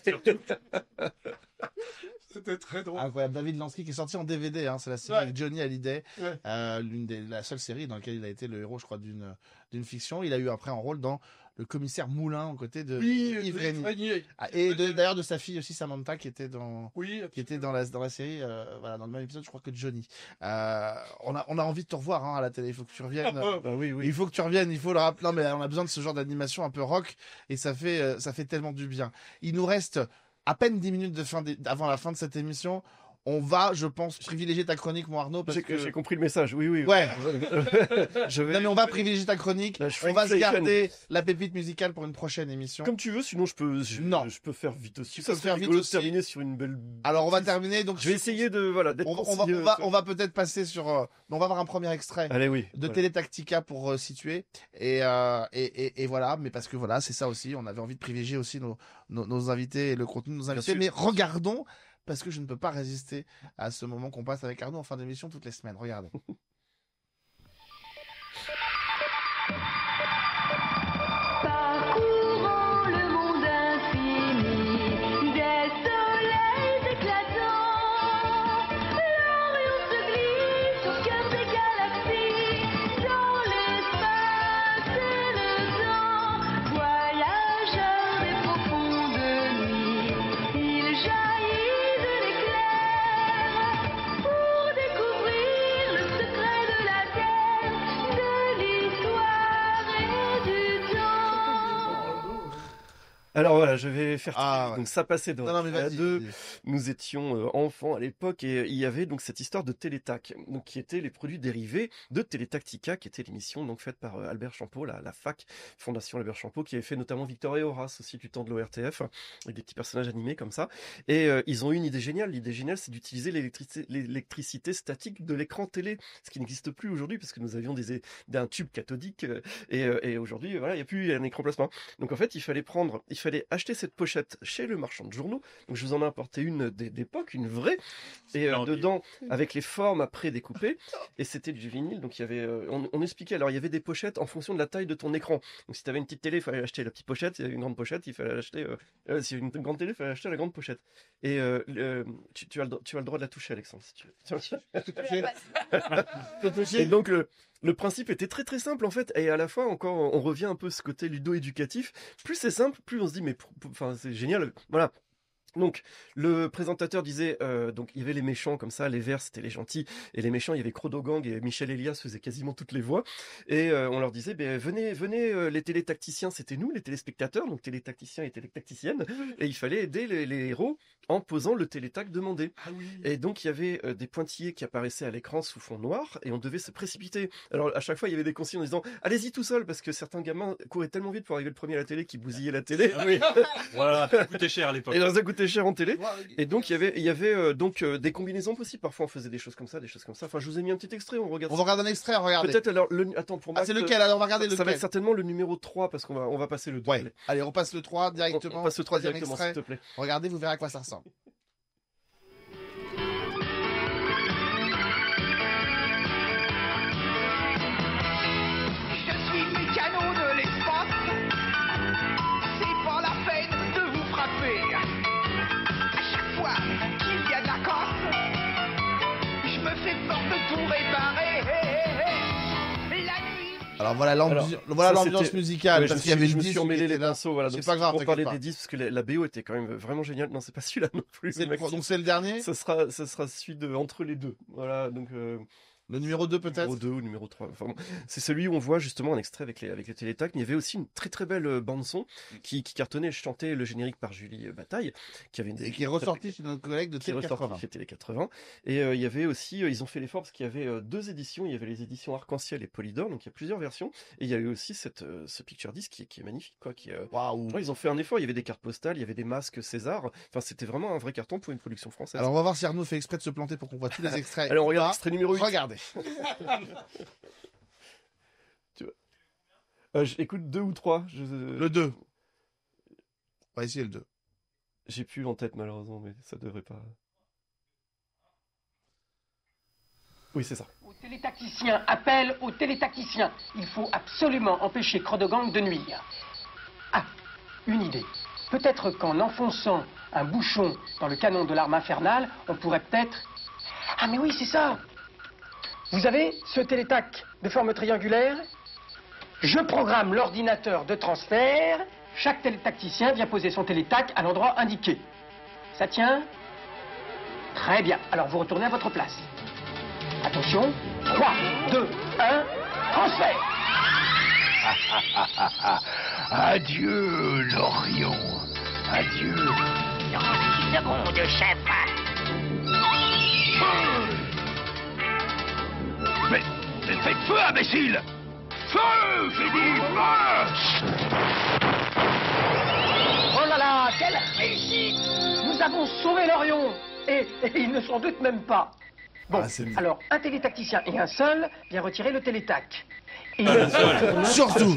Speaker 3: C'était très drôle.
Speaker 1: Incroyable. David Lansky qui est sorti en D V D, hein, c'est la série
Speaker 3: Ouais.
Speaker 1: avec Johnny Hallyday,
Speaker 3: Ouais.
Speaker 1: euh, l'une des, la seule série dans laquelle il a été le héros, je crois, d'une d'une fiction. Il a eu après un rôle dans Le Commissaire Moulin aux côtés de
Speaker 3: Oui,
Speaker 1: Yves
Speaker 3: de
Speaker 1: Régnier.
Speaker 3: Régnier.
Speaker 1: Ah, et de- d'ailleurs de sa fille aussi Samantha qui était dans
Speaker 3: Oui,
Speaker 1: qui était dans la dans la série, euh, voilà, dans le même épisode, je crois que Johnny. Euh, on a on a envie de te revoir hein, à la télé. Il faut que tu reviennes.
Speaker 3: Ah,
Speaker 5: Bah oui, oui.
Speaker 1: Il faut que tu reviennes, il faut le rappeler. Non, mais on a besoin de ce genre d'animation un peu rock et ça fait, euh, ça fait tellement du bien. Il nous reste à peine dix minutes de fin des- avant la fin de cette émission. On va, je pense, privilégier ta chronique, mon Arnaud, parce
Speaker 5: J'ai
Speaker 1: que...
Speaker 5: j'ai compris le message, oui, oui.
Speaker 1: Ouais.
Speaker 5: Je vais...
Speaker 1: Non, mais on va privilégier ta chronique.
Speaker 5: La
Speaker 1: On va se
Speaker 5: shrinkflation.
Speaker 1: garder la pépite musicale pour une prochaine émission.
Speaker 5: Comme tu veux, sinon je peux, je,
Speaker 1: Non.
Speaker 5: je peux faire vite aussi.
Speaker 1: Tu
Speaker 5: Ça
Speaker 1: peux
Speaker 5: serait
Speaker 1: faire vite
Speaker 5: rigolo de
Speaker 1: aussi.
Speaker 5: terminer sur une belle.
Speaker 1: Alors, on va terminer. Donc,
Speaker 5: Je vais essayer de voilà d'être
Speaker 1: on, va, on va,
Speaker 5: concis,
Speaker 1: on va,
Speaker 5: euh,
Speaker 1: on va peut-être passer sur. euh, on va avoir un premier extrait
Speaker 5: Allez, oui.
Speaker 1: de
Speaker 5: voilà.
Speaker 1: Télétactica pour euh, situer. Et, euh, et, et, et voilà. Mais parce que voilà, c'est ça aussi. On avait envie de privilégier aussi nos, nos, nos invités et le contenu de nos invités.
Speaker 5: sûr.
Speaker 1: Mais regardons, parce que je ne peux pas résister à ce moment qu'on passe avec Arnaud en fin d'émission toutes les semaines. Regardez.
Speaker 15: Parcourant le monde infini, des soleils éclatants, l'Orient se glisse au cœur des galaxies, dans l'espace et le temps, voyageurs des profondes nuits, il jaillit de l'éclair pour découvrir le secret de la terre, de l'histoire et du temps.
Speaker 5: Alors voilà, je vais faire
Speaker 1: Ah,
Speaker 5: tout.
Speaker 1: ouais.
Speaker 5: Donc ça passait dans
Speaker 1: Non, non, mais
Speaker 5: la
Speaker 1: vas-y.
Speaker 5: deux.
Speaker 1: vas-y.
Speaker 5: Nous étions euh, enfants à l'époque et il y avait donc cette histoire de Télétac, donc qui étaient les produits dérivés de Télétactica, qui était l'émission donc faite par euh, Albert Champeau, la, la fac Fondation Albert Champeau, qui avait fait notamment Victor et Horace aussi du temps de l'O R T F, avec des petits personnages animés comme ça. Et euh, ils ont eu une idée géniale. L'idée géniale, c'est d'utiliser l'électricité, l'électricité statique de l'écran télé, ce qui n'existe plus aujourd'hui parce que nous avions des, d'un tube cathodique euh, et, euh, et aujourd'hui voilà, il n'y a plus un écran plasma. Donc en fait, il fallait prendre, il fallait acheter cette pochette chez le marchand de journaux. Donc je vous en ai apporté une d- d'époque, une vraie, et euh,
Speaker 2: Splendide.
Speaker 5: dedans avec les formes après découpées. Et c'était du vinyle, donc il y avait, euh, on, on expliquait. Alors il y avait des pochettes en fonction de la taille de ton écran. Donc si tu avais une petite télé, il fallait acheter la petite pochette. Si y avait une grande pochette, il fallait acheter. Euh, euh, si y avait une grande télé, il fallait acheter la grande pochette. Et euh, le- tu, tu as le, dro- tu as le droit de la toucher, Alexandre, si tu veux. Et donc le, le principe était très très simple en fait, et à la fois encore on revient un peu à ce côté ludo-éducatif. Plus c'est simple, plus on se dit mais pour- pour- enfin c'est génial, voilà. Donc le présentateur disait euh, donc il y avait les méchants comme ça, les verts c'était les gentils et les méchants il y avait Crodogang et Michel Elias faisait quasiment toutes les voix et euh, on leur disait ben venez venez euh, les télétacticiens c'était nous les téléspectateurs donc télétacticiens et télétacticiennes et il fallait aider les, les héros en posant le télétac demandé. Et donc il y avait euh, des pointillés qui apparaissaient à l'écran sous fond noir et on devait se précipiter. Alors à chaque fois il y avait des consignes en disant allez-y tout seul parce que certains gamins couraient tellement vite pour arriver le premier à la télé qu'ils bousillaient la télé.
Speaker 2: Ah oui. Voilà, ça coûtait cher à l'époque.
Speaker 5: Et ça coûtait cher en télé. Et donc il y avait, il y avait euh, donc euh, des combinaisons possibles. Parfois on faisait des choses comme ça, des choses comme ça. Enfin je vous ai mis un petit extrait, on regarde.
Speaker 1: On va regarder un extrait, regardez.
Speaker 5: Peut-être alors le attends pour
Speaker 1: Ah,
Speaker 5: Max,
Speaker 1: c'est lequel alors? On va regarder
Speaker 5: ça
Speaker 1: lequel.
Speaker 5: va être certainement le numéro trois parce qu'on va on va passer le deux.
Speaker 1: Ouais. Allez, on passe le trois directement.
Speaker 5: On, on passe le trois
Speaker 1: Troisième
Speaker 5: directement
Speaker 1: extrait.
Speaker 5: s'il te plaît.
Speaker 1: Regardez, vous verrez à quoi ça ressemble.
Speaker 15: Je suis le canon de l'espace. C'est pas la peine de vous frapper. À chaque fois qu'il y a de la casse, je me fais fort de tout réparer. Hé, hé, hé. La nuit.
Speaker 1: Alors voilà l'ambiance,
Speaker 5: Alors,
Speaker 1: voilà
Speaker 5: ça,
Speaker 1: l'ambiance
Speaker 5: c'était-
Speaker 1: musicale
Speaker 5: Ouais,
Speaker 1: parce
Speaker 5: je
Speaker 1: qu'il y
Speaker 5: me
Speaker 1: avait
Speaker 5: suis-
Speaker 1: le
Speaker 5: je me suis
Speaker 1: disque qui
Speaker 5: emmêlé
Speaker 1: était
Speaker 5: les
Speaker 1: là.
Speaker 5: pinceaux, voilà.
Speaker 1: C'est
Speaker 5: Donc,
Speaker 1: pas grave,
Speaker 5: pour parler
Speaker 1: t'inquiète
Speaker 5: des
Speaker 1: pas.
Speaker 5: disques parce que la, la B O était quand même vraiment géniale. Non, c'est pas celui-là non plus.
Speaker 1: C'est le-
Speaker 5: Maxime.
Speaker 1: donc c'est le dernier.
Speaker 5: Ça sera, ça sera celui de entre les deux. Voilà, donc. Euh...
Speaker 1: Le numéro deux peut-être.
Speaker 5: Numéro deux ou numéro trois. Enfin, bon. C'est celui où on voit justement un extrait avec les, avec les télétacs. Mais il y avait aussi une très très belle euh, bande-son qui, qui cartonnait. Je chantais le générique par Julie euh, Bataille. Qui avait une...
Speaker 1: Et qui est ressorti chez notre collègue de
Speaker 5: qui est
Speaker 1: Télé
Speaker 5: ressorti
Speaker 1: quatre-vingts.
Speaker 5: chez Télé quatre-vingts. Et euh, il y avait aussi, euh, ils ont fait l'effort parce qu'il y avait euh, deux éditions. Il y avait les éditions Arc-en-Ciel et Polydor. Donc il y a plusieurs versions. Et il y a eu aussi cette, euh, ce picture disc qui, est- qui est magnifique. Quoi, qui, euh...
Speaker 1: Waouh.
Speaker 5: ouais, ils ont fait un effort. Il y avait des cartes postales, il y avait des masques César. Enfin, c'était vraiment un vrai carton pour une production française.
Speaker 1: Alors on va voir si Arnaud fait exprès de se planter pour qu'on voit tous les extraits.
Speaker 5: Alors on regarde
Speaker 1: Là,
Speaker 5: l'extrait numéro huit.
Speaker 1: Regardez.
Speaker 5: Tu vois. Euh, j- écoute, deux ou trois. Je...
Speaker 1: Le deux. On va essayer le deux.
Speaker 5: J'ai plus en tête malheureusement, mais ça devrait pas. Oui, c'est ça.
Speaker 17: Au télétacticien, appel au télétacticien. Il faut absolument empêcher Crodogang de nuire. Ah, une idée. Peut-être qu'en enfonçant un bouchon dans le canon de l'arme infernale, on pourrait peut-être... Ah mais oui, c'est ça. Vous avez ce télétac de forme triangulaire. Je programme l'ordinateur de transfert. Chaque télétacticien vient poser son télétac à l'endroit indiqué. Ça tient? Très bien. Alors vous retournez à votre place. Attention. trois, deux, un, transfert.
Speaker 15: Adieu, l'Orion. Adieu.
Speaker 18: Dans dix secondes, chef.
Speaker 15: Mais, mais faites feu, imbécile! Feu, j'ai dit, feu!
Speaker 17: Oh là là, quelle réussite! Nous avons sauvé l'Orion. Et, et ils ne s'en doutent même pas. Bon, alors, un télétacticien et un seul vient retirer le télétac. Et
Speaker 1: Surtout,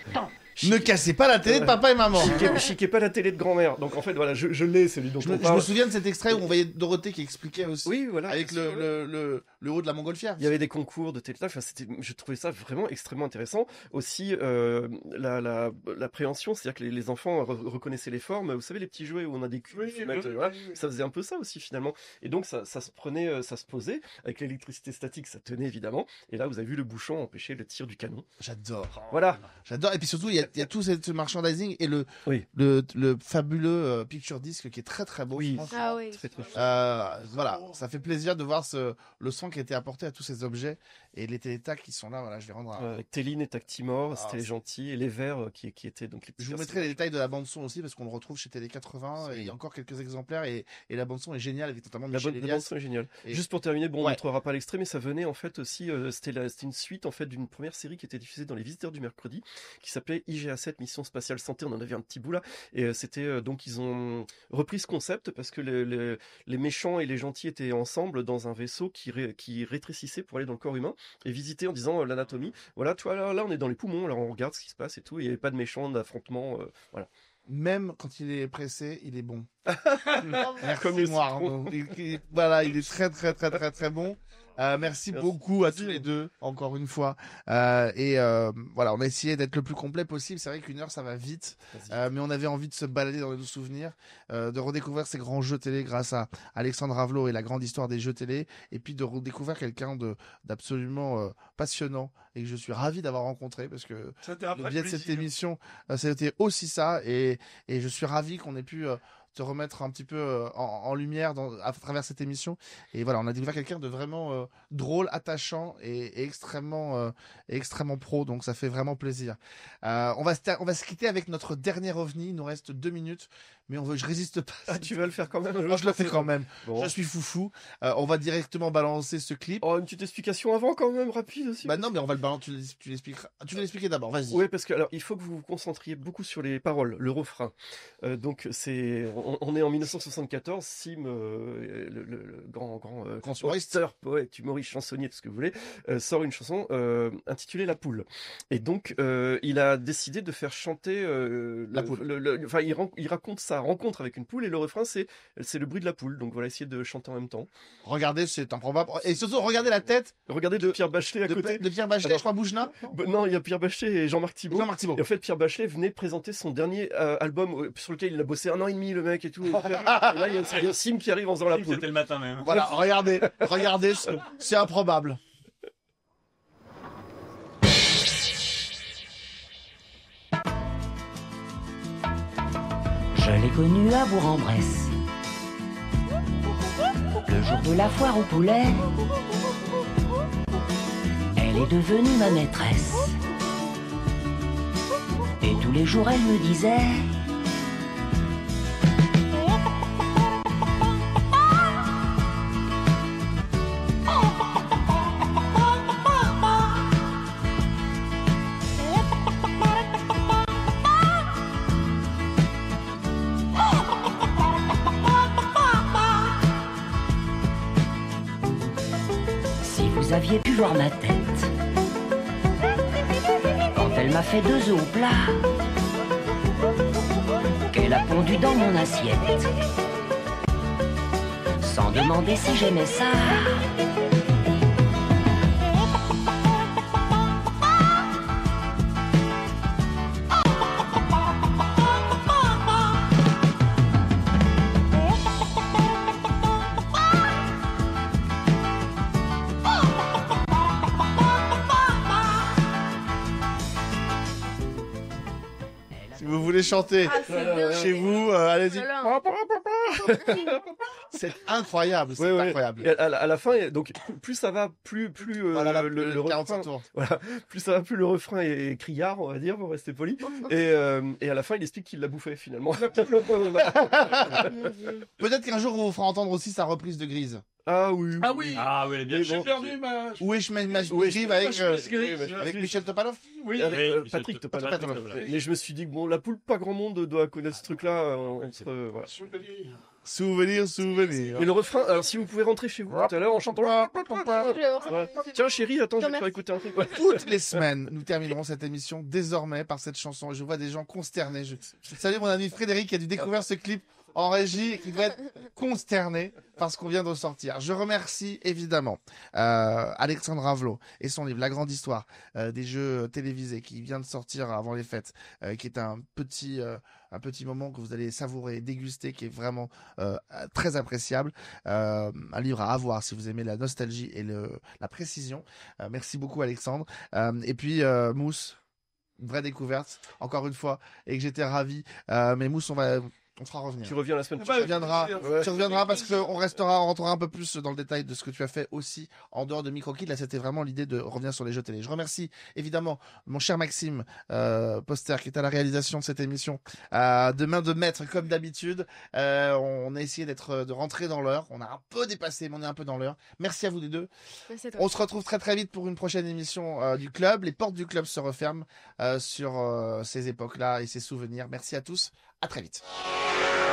Speaker 1: ne cassez pas la télé de papa et maman.
Speaker 5: Chiquez, chiquez pas la télé de grand-mère. Donc en fait, voilà, je, je l'ai, celui dont
Speaker 1: Je
Speaker 5: on
Speaker 1: me, je
Speaker 5: parle.
Speaker 1: me souviens de cet extrait où on voyait Dorothée qui expliquait aussi.
Speaker 5: Oui, voilà.
Speaker 1: Avec le, le, le, le haut de la montgolfière.
Speaker 5: Il y avait des concours de télétac. Enfin, c'était, je trouvais ça vraiment extrêmement intéressant. Aussi, euh, la, la, l'appréhension, c'est-à-dire que les, les enfants re- reconnaissaient les formes. Vous savez, les petits jouets où on a des cubes, se mettent, voilà, ça faisait un peu ça aussi finalement. Et donc, ça, ça se prenait, euh, ça se posait. Avec l'électricité statique, ça tenait évidemment. Et là, vous avez vu le bouchon empêcher le tir du canon.
Speaker 1: J'adore.
Speaker 5: Voilà.
Speaker 1: J'adore. Et puis surtout, il y a, il y a tout ce, ce merchandising et le,
Speaker 5: oui.
Speaker 1: le, le fabuleux euh, picture disc qui est très très beau.
Speaker 5: Oui.
Speaker 1: franchement.
Speaker 13: Ah oui.
Speaker 5: Très, très chouette.
Speaker 1: Euh, voilà, ça fait plaisir de voir ce, le son qui a été apporté à tous ces objets et les télétacs qui sont là. Voilà, je vais rendre. Un...
Speaker 5: Euh, avec Téline et Tactimor,
Speaker 1: Ah,
Speaker 5: c'était les
Speaker 1: c'est-
Speaker 5: gentils, et les verts euh, qui, qui étaient donc les petits
Speaker 1: Je vous
Speaker 5: personnages.
Speaker 1: mettrai les détails de la bande son aussi parce qu'on le retrouve chez Télé quatre-vingts et il y a encore quelques exemplaires et, et la bande son est géniale avec notamment
Speaker 5: La
Speaker 1: Michel
Speaker 5: bonne, la
Speaker 1: Elias.
Speaker 5: bande son est géniale.
Speaker 1: Et-
Speaker 5: Juste pour terminer, bon, on
Speaker 1: Ouais.
Speaker 5: montrera pas l'extrait, mais ça venait en fait aussi, euh, c'était, la- c'était une suite en fait d'une première série qui était diffusée dans Les Visiteurs du Mercredi, qui s'appelait I G A sept, Mission Spatiale Santé. On en avait un petit bout là, et euh, c'était euh, donc ils ont repris ce concept parce que le- le- les méchants et les gentils étaient ensemble dans un vaisseau qui, ré- qui rétrécissait pour aller dans le corps humain et visiter en disant euh, l'anatomie. Voilà, tu vois, là, là on est dans les poumons, alors on regarde ce qui se passe et tout. Il n'y avait pas de méchants, d'affrontements, euh, voilà.
Speaker 1: Même quand il est pressé, il est bon. Merci
Speaker 5: Comme les
Speaker 1: moi,
Speaker 5: citrons.
Speaker 1: Arnaud. Il- il- voilà, il est très très très très très bon. Euh, merci,
Speaker 5: Merci.
Speaker 1: beaucoup à tous les deux, encore une fois. Euh, et euh, voilà, on a essayé d'être le plus complet possible. C'est vrai qu'une heure, ça va vite, euh, mais on avait envie de se balader dans nos souvenirs, euh, de redécouvrir ces grands jeux télé grâce à Alexandre Ravelot et la grande histoire des jeux télé, et puis de redécouvrir quelqu'un de d'absolument euh, passionnant et que je suis ravi d'avoir rencontré parce que
Speaker 3: C'était un
Speaker 1: le
Speaker 3: vrai
Speaker 1: biais de cette
Speaker 3: plaisir.
Speaker 1: émission, euh, c'était aussi ça, et et je suis ravi qu'on ait pu euh, te remettre un petit peu euh, en, en lumière dans, à travers cette émission. Et voilà, on a découvert quelqu'un de vraiment euh, drôle, attachant et, et extrêmement, euh, et extrêmement pro. Donc ça fait vraiment plaisir. Euh, on va se ter- on va se quitter avec notre dernier ovni. Il nous reste deux minutes, mais on veut, je résiste pas.
Speaker 5: Ah, tu vas le faire quand même.
Speaker 1: Moi, je le fais quand même.
Speaker 5: Bon.
Speaker 1: Je suis foufou. Euh, on va directement balancer ce clip.
Speaker 5: Oh, une petite explication avant quand même, rapide aussi.
Speaker 1: Bah non, mais on va le balancer. Tu, l'ex- tu l'expliqueras. Tu veux l'expliquer d'abord. Vas-y.
Speaker 5: Oui, parce que alors il faut que vous vous concentriez beaucoup sur les paroles, le refrain. Euh, donc c'est, on, on est en mille neuf cent soixante-quatorze. Sim, euh, le, le- le grand grand euh, auteur, poète, humoriste, chansonnier, tout ce que vous voulez, euh, sort une chanson euh, intitulée La Poule. Et donc euh, il a décidé de faire chanter euh,
Speaker 1: La
Speaker 5: le-
Speaker 1: poule.
Speaker 5: le- le- Enfin, il, ran- il raconte sa rencontre avec une poule et le refrain c'est c'est le bruit de la poule. Donc voilà, essayer de chanter en même temps.
Speaker 1: Regardez, c'est improbable. Et surtout, regardez la tête.
Speaker 5: Regardez de Pierre Bachelet à
Speaker 1: de,
Speaker 5: côté.
Speaker 1: de Pierre Bachelet,
Speaker 5: Alors,
Speaker 1: je crois Boujna.
Speaker 5: Bah, non, il y a Pierre Bachelet et Jean-Marc Thibault.
Speaker 1: Jean-Marc Thibault.
Speaker 5: Et en fait, Pierre Bachelet venait présenter son dernier euh, album euh, sur lequel il a bossé un an et demi, le mec et tout. Et là, il y a, il y a Sim qui arrive en faisant la poule.
Speaker 2: C'était le matin même.
Speaker 1: Voilà, regardez, regardez, c'est- c'est improbable.
Speaker 19: Je l'ai connue à Bourg-en-Bresse, le jour de la foire au poulet. Elle est devenue ma maîtresse, et tous les jours elle me disait: si vous aviez pu voir ma tête quand elle m'a fait deux œufs au plat, qu'elle a pondu dans mon assiette, sans demander si j'aimais ça.
Speaker 1: Si vous voulez chanter
Speaker 13: Ah, c'est bien.
Speaker 1: chez vous, euh, allez-y.
Speaker 13: Oh là là.
Speaker 1: C'est incroyable, c'est
Speaker 5: Ouais, ouais.
Speaker 1: incroyable.
Speaker 5: Et à, la- à la fin, donc plus ça va, plus plus euh,
Speaker 1: Voilà, la-
Speaker 5: le,
Speaker 1: le
Speaker 5: le
Speaker 1: quarante-cinq
Speaker 5: refrain,
Speaker 1: tours.
Speaker 5: voilà, plus ça va, plus le refrain est, est criard, on va dire, pour rester poli. Et, euh, et à la fin, il explique qu'il l'a bouffé finalement.
Speaker 1: Peut-être qu'un jour, on vous fera entendre aussi sa reprise de Grise.
Speaker 5: Ah oui.
Speaker 3: Ah oui.
Speaker 2: Ah oui, elle est bien.
Speaker 3: J'ai perdu ma.
Speaker 1: Où est-je mets ma
Speaker 5: Oui,
Speaker 1: Grise avec, euh,
Speaker 3: je- je- je-
Speaker 1: avec Michel Topalov?
Speaker 3: Oui.
Speaker 5: Avec,
Speaker 2: Oui,
Speaker 5: euh,
Speaker 2: Michel
Speaker 5: Patrick
Speaker 2: T-
Speaker 5: Topalov.
Speaker 2: Patrick
Speaker 1: Topalov.
Speaker 2: Topalov.
Speaker 5: Mais je me suis dit que bon, la poule, pas grand monde doit connaître ce truc-là. euh, entre, euh, voilà.
Speaker 1: Souvenir, souvenir.
Speaker 5: Et le refrain, alors si vous pouvez rentrer chez vous tout à l'heure en chantant. Ouais. Tiens chérie, attends, je vais te faire écouter un truc. Ouais.
Speaker 1: Toutes les semaines, nous terminerons cette émission désormais par cette chanson. Je vois des gens consternés. Je... Salut mon ami Frédéric qui a dû découvrir ce clip en régie et qui doit être consterné par ce qu'on vient de sortir. Je remercie évidemment euh, Alexandre Avelot et son livre La Grande Histoire euh, des jeux télévisés qui vient de sortir avant les fêtes, euh, qui est un petit euh, un petit moment que vous allez savourer, déguster, qui est vraiment euh, très appréciable. Euh, un livre à avoir si vous aimez la nostalgie et le, la précision. Euh, merci beaucoup Alexandre. Euh, et puis euh, Mousse, une vraie découverte, encore une fois, et que j'étais ravi. Euh, mais Mousse, on va... On fera revenir.
Speaker 5: Tu reviens la semaine
Speaker 1: Tu
Speaker 5: prochaine.
Speaker 1: reviendras,
Speaker 5: Ouais.
Speaker 1: tu reviendras parce qu'on restera, on rentrera un peu plus dans le détail de ce que tu as fait aussi en dehors de Microkid. Là, c'était vraiment l'idée de revenir sur les jeux télé. Je remercie évidemment mon cher Maxime euh, Poster qui est à la réalisation de cette émission. Euh, de main de maître comme d'habitude. Euh, on a essayé d'être, de rentrer dans l'heure. On a un peu dépassé, mais on est un peu dans l'heure. Merci à vous les deux.
Speaker 13: Merci à toi.
Speaker 1: On se retrouve très très vite pour une prochaine émission euh, du club. Les portes du club se referment euh, sur euh, ces époques-là et ces souvenirs. Merci à tous. À très vite.